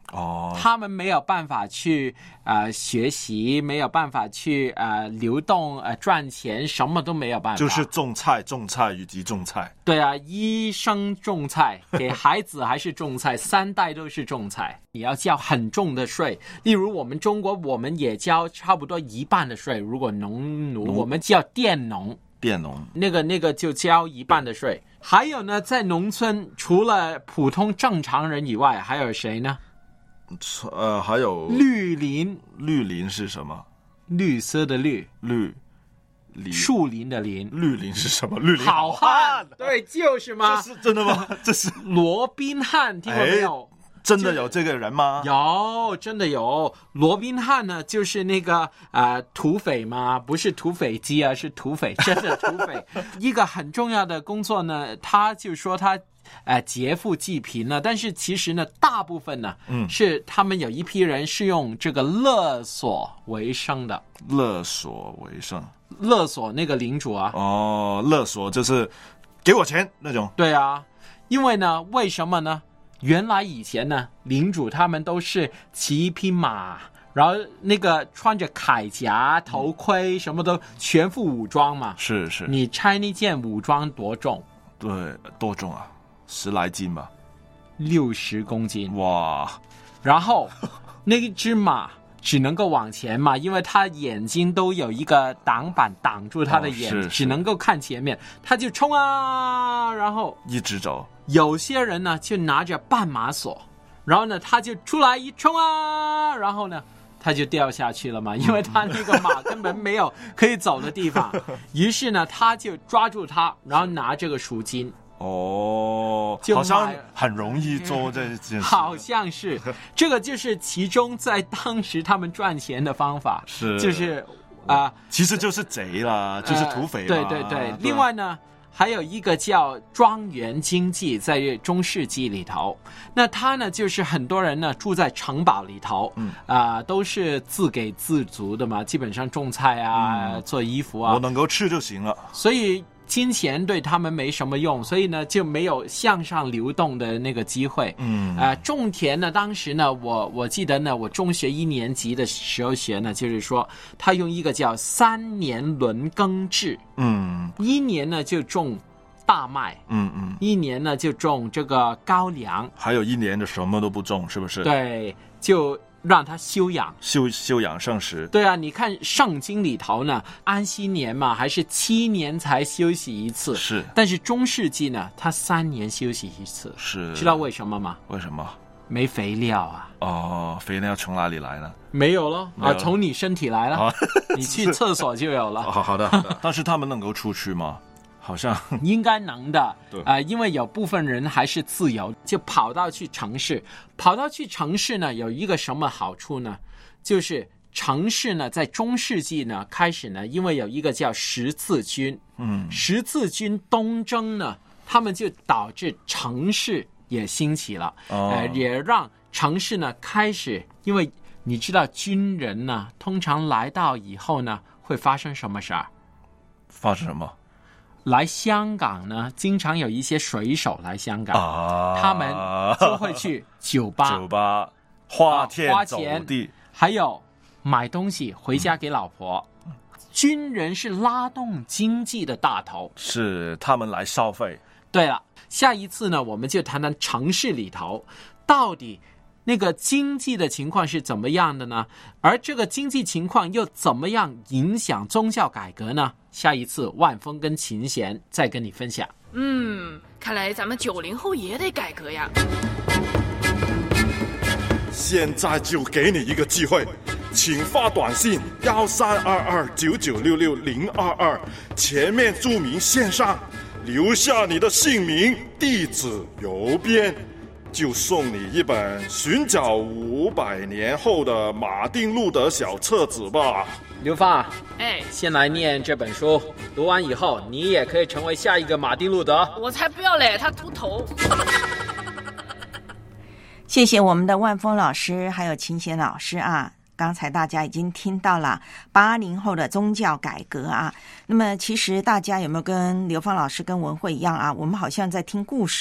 哦， 他们没有办法去呃学习，没有办法去呃流动呃赚钱，什么都没有办法。 就是种菜、种菜以及种菜。 对啊，医生种菜，给孩子还是种菜，三代都是种菜。你要交很重的税，例如我们中国，我们也交差不多一半的税。如果农奴，我们叫佃农。 佃农， 那个那个就交一半的税。还有呢，在农村除了普通正常人以外，还有谁呢？ 呃，还有绿林。 绿林是什么？ 绿色的绿， 绿林， 树林的林。 绿林是什么？绿林好汉。对，就是吗？ 这是真的吗？这是罗宾汉，听过没有？ 哎，真的有这个人吗？ 有，真的有。罗宾汉呢，就是那个呃土匪嘛，不是土匪鸡啊，是土匪，真的土匪。一个很重要的工作呢，他就说他呃劫富济贫了，但是其实呢，大部分呢，嗯，是他们有一批人是用这个勒索为生的。 勒索为生， 勒索那个领主啊。 哦，勒索就是给我钱那种。 对啊，因为呢，为什么呢？原来以前呢，领主他们都是骑一匹马，然后那个穿着铠甲、头盔，什么都全副武装嘛。 是是。 你猜那件武装多重？ 对，多重啊？十来斤吧。 六十公斤。 哇！ 然后那只马只能够往前嘛，因为他眼睛都有一个挡板挡住他的眼， 哦、是是只能够看前面，他就冲啊，然后一直走。 有些人呢就拿着绊马索，然后呢他就出来一冲啊，然后呢他就掉下去了嘛，因为他那个马根本没有可以走的地方。于是呢他就抓住他，然后拿这个赎金。 哦，好像很容易做这件事。 好像是，这个就是其中在当时他们赚钱的方法。 是， 就是啊、呃， 其实就是贼啦，就是土匪啦、 呃。对对对，另外呢。还有一个叫庄园经济，在中世纪里头，那它呢就是很多人呢住在城堡里头，嗯啊、呃，都是自给自足的嘛，基本上种菜啊、嗯、做衣服啊， 我能够吃就行了。 所以金钱对他们没什么用，所以呢就没有向上流动的那个机会。嗯，啊、呃，种田呢，当时呢，我我记得呢，我中学一年级的时候学呢，就是说他用一个叫三年轮耕制。嗯，一年呢就种大麦，嗯嗯，一年呢就种这个高粱， 还有一年的什么都不种，是不是？ 对，就让它休养， 休休养生息。 对啊，你看圣经里头呢，安息年嘛，还是七年才休息一次， 是。 但是中世纪呢，它三年休息一次， 是。 知道为什么吗？ 为什么？ 没肥料啊！ 哦，肥料从哪里来呢？ 没有了啊，从你身体来了，啊、你去厕所就有了。 好好的，好的。但是他们能够出去吗？好像应该能的，对啊、呃，因为有部分人还是自由，就跑到去城市，跑到去城市呢，有一个什么好处呢？就是城市呢，在中世纪呢开始呢，因为有一个叫十字军，嗯，十字军东征呢，他们就导致城市也兴起了，哦、呃，也让城市呢开始，因为你知道军人呢，通常来到以后呢，会发生什么事儿？ 发生什么？ 来香港呢，经常有一些水手来香港，啊、他们就会去酒吧、 酒吧花天酒地， 还有买东西回家给老婆。嗯、军人是拉动经济的大头， 是他们来消费。 对了，下一次呢，我们就谈谈城市里头到底那个经济的情况是怎么样的呢？而这个经济情况又怎么样影响宗教改革呢？下一次万峰跟琴弦再跟你分享。 嗯，看来咱们九零后也得改革呀。 现在就给你一个机会，请发短信幺三二二九九六六零二二，前面注明线上，留下你的姓名、地址、邮编。就送你一本寻找五百年后的马丁路德小册子吧。 刘芳， 哎， 先来念这本书，读完以后你也可以成为下一个马丁路德。 我才不要嘞，他秃头。 谢谢我们的万峰老师还有琴弦老师啊，刚才大家已经听到了八零后的宗教改革啊。那么其实大家有没有跟刘芳老师跟文慧一样啊，我们好像在听故事呢，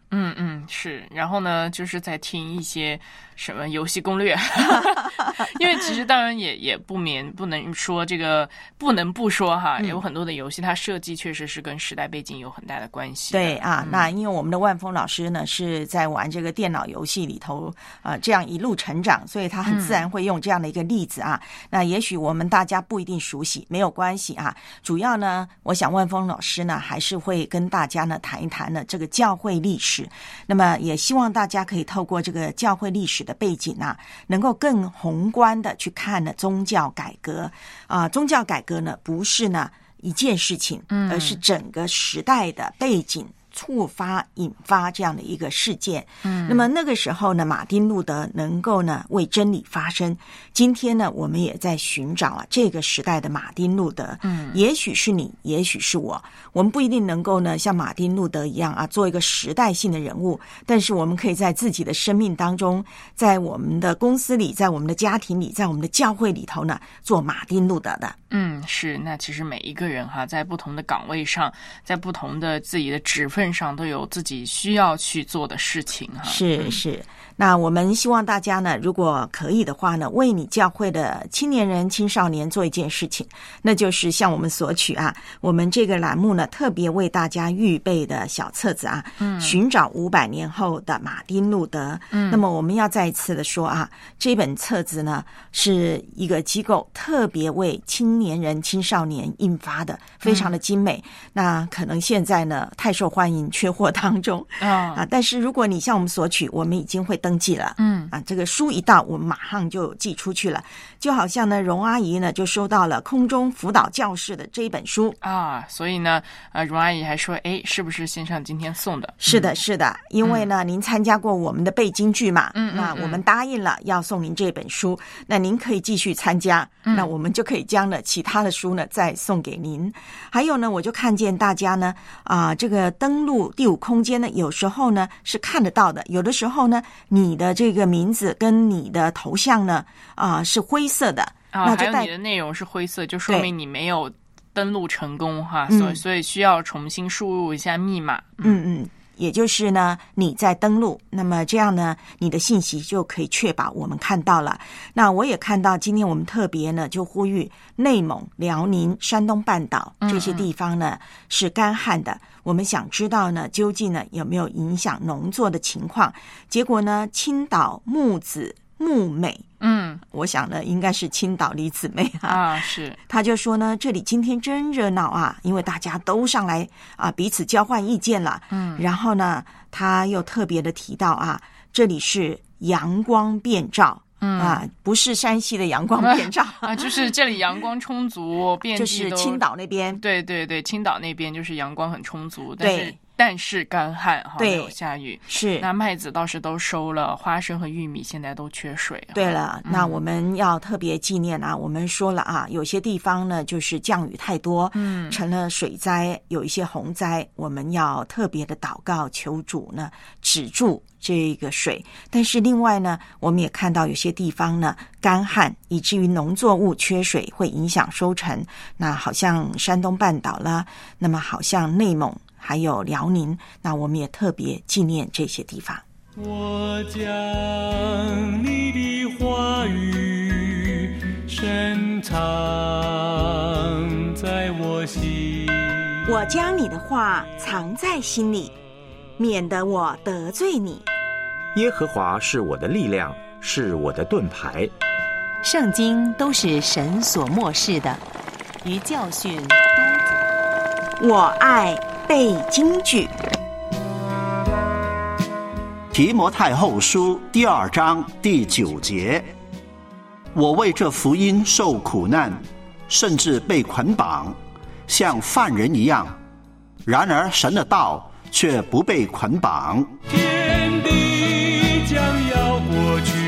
嗯嗯，是。然后呢，就是在听一些什么游戏攻略，因为其实当然也也不免不能说这个不能不说哈，嗯、有很多的游戏它设计确实是跟时代背景有很大的关系的。 对啊， 嗯、 那因为我们的万峰老师呢是在玩这个电脑游戏里头呃这样一路成长，所以他很自然会用这样的一个例子啊。嗯、那也许我们大家不一定熟悉，没有关系啊。主要呢，我想万峰老师呢还是会跟大家呢谈一谈呢这个教会历史。那么也希望大家可以透过这个教会历史的背景啊，能够更宏观的去看呢宗教改革啊、呃，宗教改革呢不是呢一件事情，而是整个时代的背景触发引发这样的一个事件。嗯，那么那个时候呢，马丁路德能够呢为真理发声。今天呢，我们也在寻找啊这个时代的马丁路德。嗯，也许是你，也许是我，我们不一定能够呢像马丁路德一样啊做一个时代性的人物，但是我们可以在自己的生命当中，在我们的公司里，在我们的家庭里，在我们的教会里头呢做马丁路德的。 嗯，是。那其实每一个人哈，在不同的岗位上，在不同的自己的职分上，都有自己需要去做的事情哈。 是是。那我们希望大家呢，如果可以的话呢，为你教会的青年人、青少年做一件事情，那就是向我们索取啊，我们这个栏目呢特别为大家预备的小册子啊，嗯，寻找五百年后的马丁路德。嗯，那么我们要再一次的说啊，这本册子呢是一个机构特别为青年人、青少年印发的，非常的精美。嗯、那可能现在呢太受欢迎，缺货当中、哦、啊。但是如果你向我们索取，我们已经会登记了。嗯啊，这个书一到，我们马上就寄出去了。就好像呢，荣阿姨呢就收到了空中辅导教室的这一本书啊，所以呢，呃，荣阿姨还说，哎，是不是线上今天送的？ 是的，是的，因为呢，嗯、您参加过我们的背经剧嘛，嗯，那我们答应了要送您这本书，那您可以继续参加，嗯、那我们就可以将呢其他的书呢再送给您。还有呢，我就看见大家呢，啊、呃，这个登录第五空间呢，有时候呢是看得到的，有的时候呢，你的这个名字跟你的头像呢，啊、呃，是灰色的。 啊， 那就还有你的内容是灰色，就说明你没有登录成功哈， 嗯、 所以所以需要重新输入一下密码。 嗯嗯，也就是呢，你在登录，那么这样呢，你的信息就可以确保我们看到了。那我也看到，今天我们特别呢就呼吁内蒙、辽宁、山东半岛这些地方呢、嗯嗯、是干旱的。我们想知道呢，究竟呢有没有影响农作的情况？结果呢，青岛木子木美。嗯，我想呢，应该是青岛李姊妹啊， 啊是， 他就说呢，这里今天真热闹啊，因为大家都上来啊，彼此交换意见了。嗯，然后呢，他又特别的提到啊，这里是阳光遍照。嗯啊，不是山西的阳光遍照啊，就是这里阳光充足，遍地都就是青岛那边。 对对对，青岛那边就是阳光很充足，但是但是干旱哈，没有下雨。 是， 那麦子倒是都收了，花生和玉米现在都缺水。 对了，嗯、那我们要特别纪念啊，我们说了啊，有些地方呢就是降雨太多，嗯，成了水灾，有一些洪灾，我们要特别的祷告求主呢止住这个水。但是另外呢，我们也看到有些地方呢干旱，以至于农作物缺水，会影响收成。那好像山东半岛啦，那么好像内蒙还有辽宁，那我们也特别纪念这些地方。 我将你的话语深藏在我心， 我将你的话藏在心里，免得我得罪你。 耶和华是我的力量，是我的盾牌。 圣经都是神所默示的，于教训、督责。 我爱背经句。 提摩太后书第二章第九节：我为这福音受苦难，甚至被捆绑，像犯人一样。然而神的道却不被捆绑。 天地将要过去，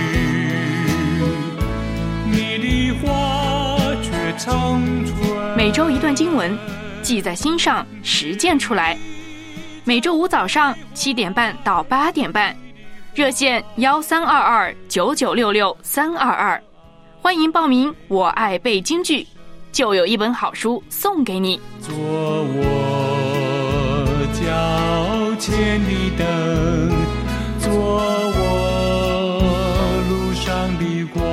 你的话却长存。 每周一段经文，记在心上，实践出来。每周五早上七点半到八点半，热线幺三二二九九六六三二二，欢迎报名。我爱背京剧，就有一本好书送给你。 做我教千里灯，做我路上的光。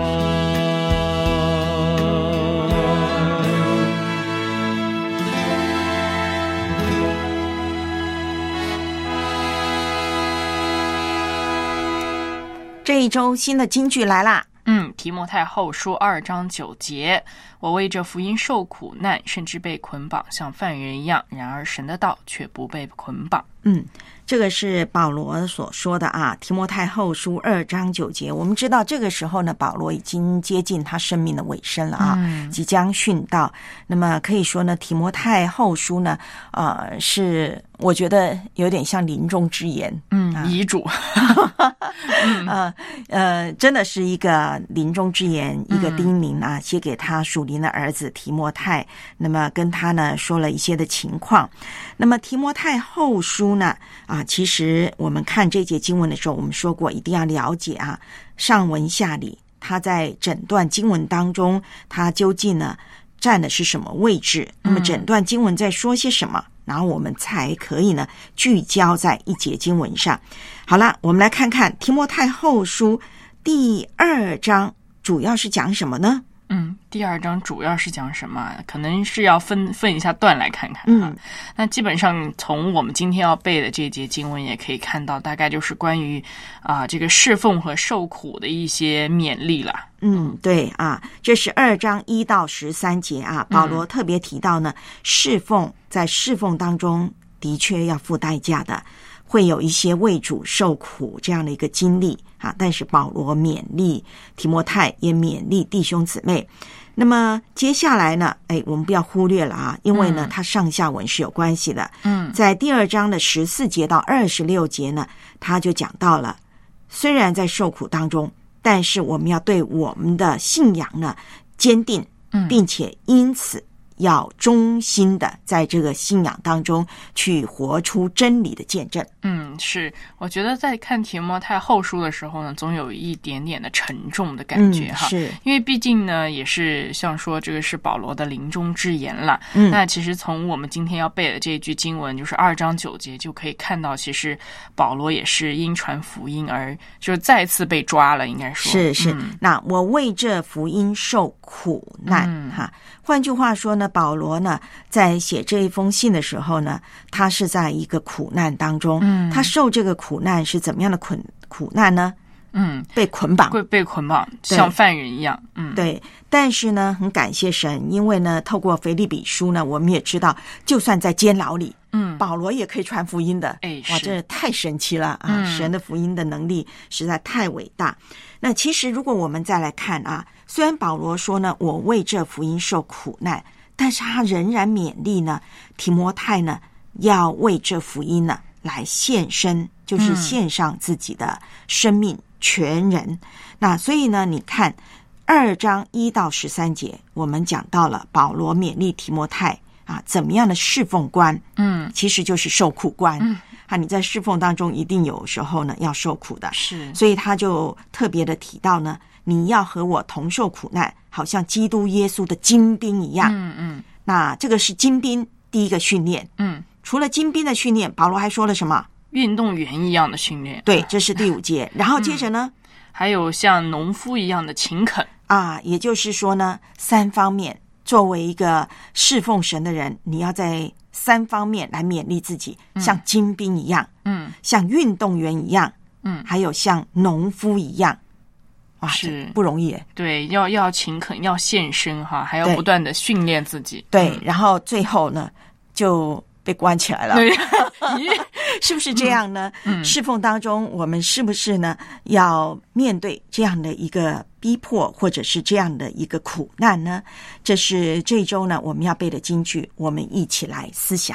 这一周新的金句来啦。 嗯，提摩太后书二章九节，我为这福音受苦难，甚至被捆绑，像犯人一样。然而神的道却不被捆绑。 嗯，这个是保罗所说的啊，提摩太后书二章九节。我们知道这个时候呢，保罗已经接近他生命的尾声了啊，嗯、即将殉道。那么可以说呢，提摩太后书呢，呃，是我觉得有点像临终之言， 嗯，啊、遗嘱， 嗯、呃呃，真的是一个临终之言，一个叮咛啊，写给他属灵的儿子提摩太。那么跟他呢说了一些的情况。那么提摩太后书呢，啊，其实我们看这节经文的时候，我们说过一定要了解啊，上文下理，他在整段经文当中，他究竟呢站的是什么位置？那么整段经文在说些什么？然后我们才可以呢聚焦在一节经文上。好了，我们来看看提摩太后书第二章主要是讲什么呢？ 嗯，第二章主要是讲什么？可能是要分分一下段来看看。 嗯， 那基本上从我们今天要背的这节经文也可以看到，大概就是关于啊、呃、这个侍奉和受苦的一些勉励了。 嗯，对啊，这是二章一到十三节啊，保罗特别提到呢，侍奉在侍奉当中的确要付代价的，会有一些为主受苦这样的一个经历啊。但是保罗勉励提摩太，也勉励弟兄姊妹。那么接下来呢，哎，我们不要忽略了啊，因为呢，它上下文是有关系的。 嗯， 在第二章的十四节到二十六节呢，他就讲到了，虽然在受苦当中，但是我们要对我们的信仰呢坚定，并且因此要忠心的在这个信仰当中去活出真理的见证。 嗯，是，我觉得在看提摩太后书的时候呢，总有一点点的沉重的感觉、嗯、哈， 是因为毕竟呢，也是像说这个是保罗的临终之言了。 嗯， 那其实从我们今天要背的这一句经文，就是二章九节，就可以看到，其实保罗也是因传福音而就再次被抓了，应该说是是、 嗯。 那我为这福音受苦难、嗯、哈。换句话说呢，保罗呢在写这一封信的时候呢，他是在一个苦难当中。嗯，他受这个苦难是怎么样的苦苦难呢？ 嗯， 被捆绑， 被被捆绑，像犯人一样。嗯， 对。但是呢，很感谢神，因为呢，透过腓立比书呢，我们也知道，就算在监牢里，嗯，保罗也可以传福音的。 哎， 哇，这太神奇了啊！ 嗯、 神的福音的能力实在太伟大。那其实，如果我们再来看啊，虽然保罗说呢，我为这福音受苦难，但是他仍然勉励呢，提摩太呢，要为这福音呢来献身，就是献上自己的生命。嗯，全人。那所以呢，你看二章一到十三节，我们讲到了保罗勉励提摩太啊，怎么样的侍奉观？嗯，其实就是受苦观。嗯，啊，你在侍奉当中一定有时候呢要受苦的， 是。 所以他就特别的提到呢，你要和我同受苦难，好像基督耶稣的精兵一样。 嗯嗯。 那这个是精兵第一个训练。 嗯， 除了精兵的训练，保罗还说了什么？ 运动员一样的训练， 对，这是第五节。然后接着呢、嗯， 还有像农夫一样的勤恳啊，也就是说呢，三方面，作为一个侍奉神的人，你要在三方面来勉励自己，嗯、像精兵一样， 嗯， 像运动员一样， 嗯， 还有像农夫一样，哇， 是不容易。 对，要要勤恳，要献身哈，还要不断的训练自己。 对，然后最后呢，就被关起来了。是不是这样呢？嗯，侍奉当中，我们是不是呢要面对这样的一个逼迫，或者是这样的一个苦难呢？这是这一周呢我们要背的金句，我们一起来思想。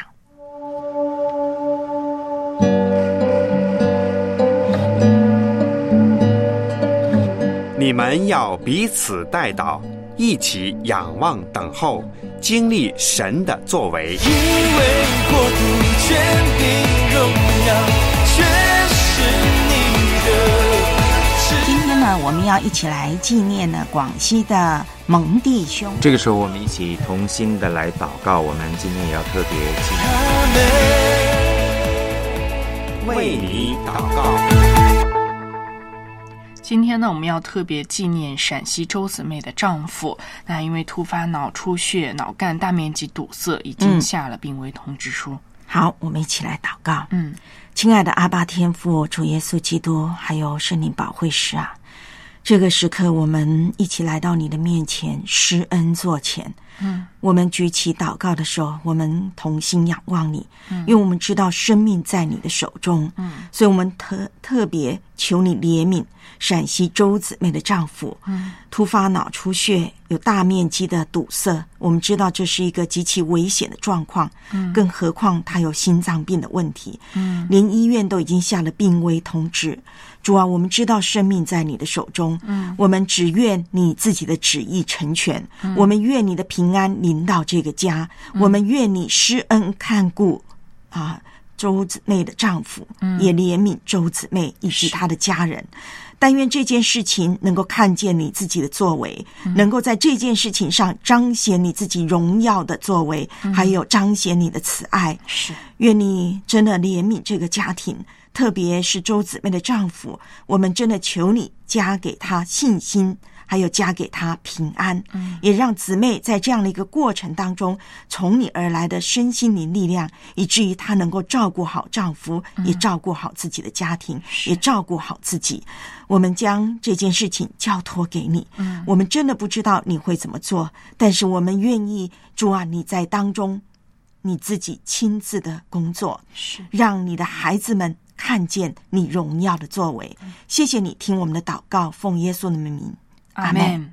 你们要彼此代祷，一起仰望等候，经历神的作为。 因为国度、权柄、荣耀，全是你的。 今天呢，我们要一起来纪念呢广西的蒙弟兄。 这个时候，我们一起同心的来祷告。我们今天也要特别纪念。 为你祷告。 今天呢，我们要特别纪念陕西周姊妹的丈夫，那因为突发脑出血、脑干大面积堵塞，已经下了病危通知书。 嗯、好，我们一起来祷告。 嗯， 亲爱的阿爸天父，主耶稣基督，还有圣灵保惠师啊，这个时刻我们一起来到你的面前，施恩座前。 嗯， 我们举起祷告的时候，我们同心仰望你，嗯，因为我们知道生命在你的手中， 嗯， 所以我们特特别求你怜悯陕西周姊妹的丈夫， 嗯， 突发脑出血，有大面积的堵塞，我们知道这是一个极其危险的状况， 嗯， 更何况他有心脏病的问题， 嗯， 连医院都已经下了病危通知。主啊，我们知道生命在你的手中， 嗯， 我们只愿你自己的旨意成全， 嗯， 我们愿你的平安临到这个家， 嗯， 我们愿你施恩看顾啊周姊妹的丈夫， 嗯， 也怜悯周姊妹以及她的家人。但愿这件事情能够看见你自己的作为， 嗯， 能够在这件事情上彰显你自己荣耀的作为， 嗯， 还有彰显你的慈爱。 是， 愿你真的怜悯这个家庭，特别是周姊妹的丈夫，我们真的求你加给他信心，还有加给他平安， 嗯， 也让姊妹在这样的一个过程当中，从你而来的身心灵力量，以至于她能够照顾好丈夫， 嗯， 也照顾好自己的家庭，也照顾好自己。我们将这件事情交托给你， 嗯， 我们真的不知道你会怎么做，但是我们愿意，主啊，你在当中你自己亲自的工作， 是让你的孩子们看见你荣耀的作为。 嗯， 谢谢你听我们的祷告，奉耶稣的名， 阿门。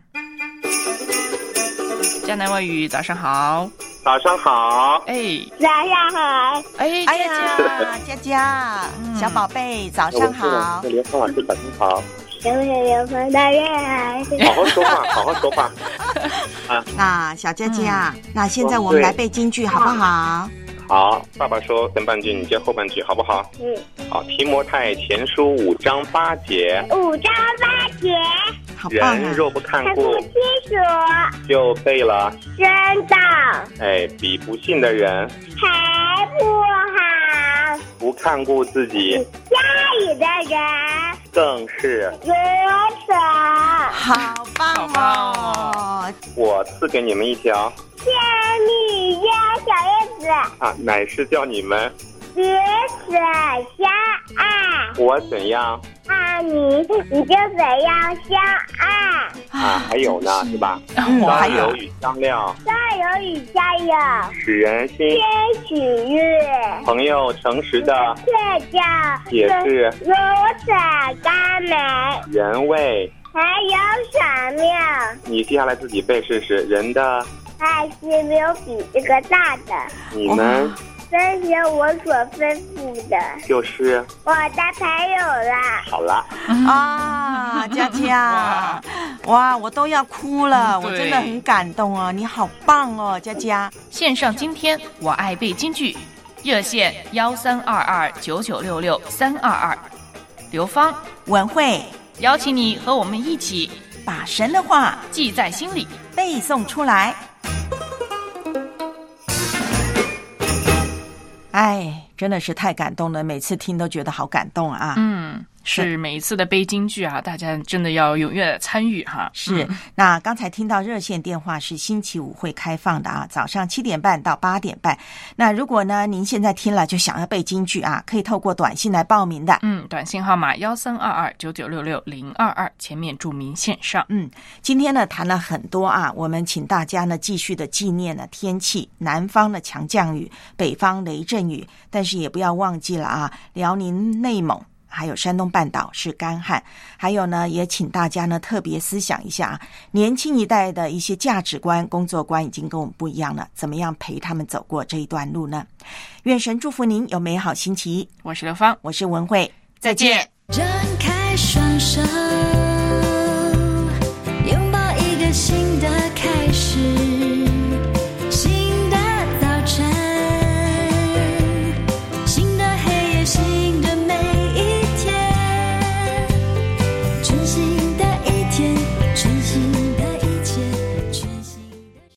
江南外语，早上好。 早上好。 哎， 早上好。 哎， 哎呀，佳佳，嗯，小宝贝，早上好。 刘芳老师，早上好。 谢谢刘芳大人。 好好说话，好好说话。 啊，那小佳佳，嗯，那现在我们来背京剧，好不好？ 好，爸爸说前半句，你接后半句，好不好？ 嗯。 好，提摩太前书五章八节。 五章八节。 好棒啊！ 人若不看顾， 看不清楚， 就背了真道。 哎，比不信的人还不好。 不看顾自己家里的人更是如此。 好棒哦！ 我赐给你们一条天命约小叶子啊，乃是叫你们彼此相爱。 我怎样爱你，你就怎样相爱啊！还有呢，是吧？ 嗯， 还有与相料， 相友与家友， 使人心先取悦。 朋友诚实的确教也是如此甘美人味， 还有闪妙。 你接下来自己背试试，人的爱是没有比这个大的。 你们遵循我所吩咐的， 就是我的朋友啦。 好了啊，佳佳，哇，我都要哭了，我真的很感动哦，你好棒哦，佳佳。 线上今天我爱背京剧，热线幺三二二九九六六三二二。刘芳、 文慧邀请你和我们一起把神的话记在心里， 背诵出来。哎，真的是太感动了，每次听都觉得好感动啊。 嗯，是每一次的背京剧啊，大家真的要踊跃的参与哈。 是，嗯，那刚才听到热线电话是星期五会开放的啊，早上七点半到八点半。那如果呢您现在听了就想要背京剧啊，可以透过短信来报名的。 嗯，短信号码幺三二二九九六六零二二，前面注明线上。 嗯，今天呢谈了很多啊，我们请大家呢继续的纪念呢天气，南方的强降雨，北方雷阵雨，但是也不要忘记了啊，辽宁、内蒙还有山东半岛是干旱，还有呢，也请大家呢特别思想一下，年轻一代的一些价值观、工作观已经跟我们不一样了，怎么样陪他们走过这一段路呢？愿神祝福您有美好星期一。 我是刘芳， 我是文慧， 再见。 真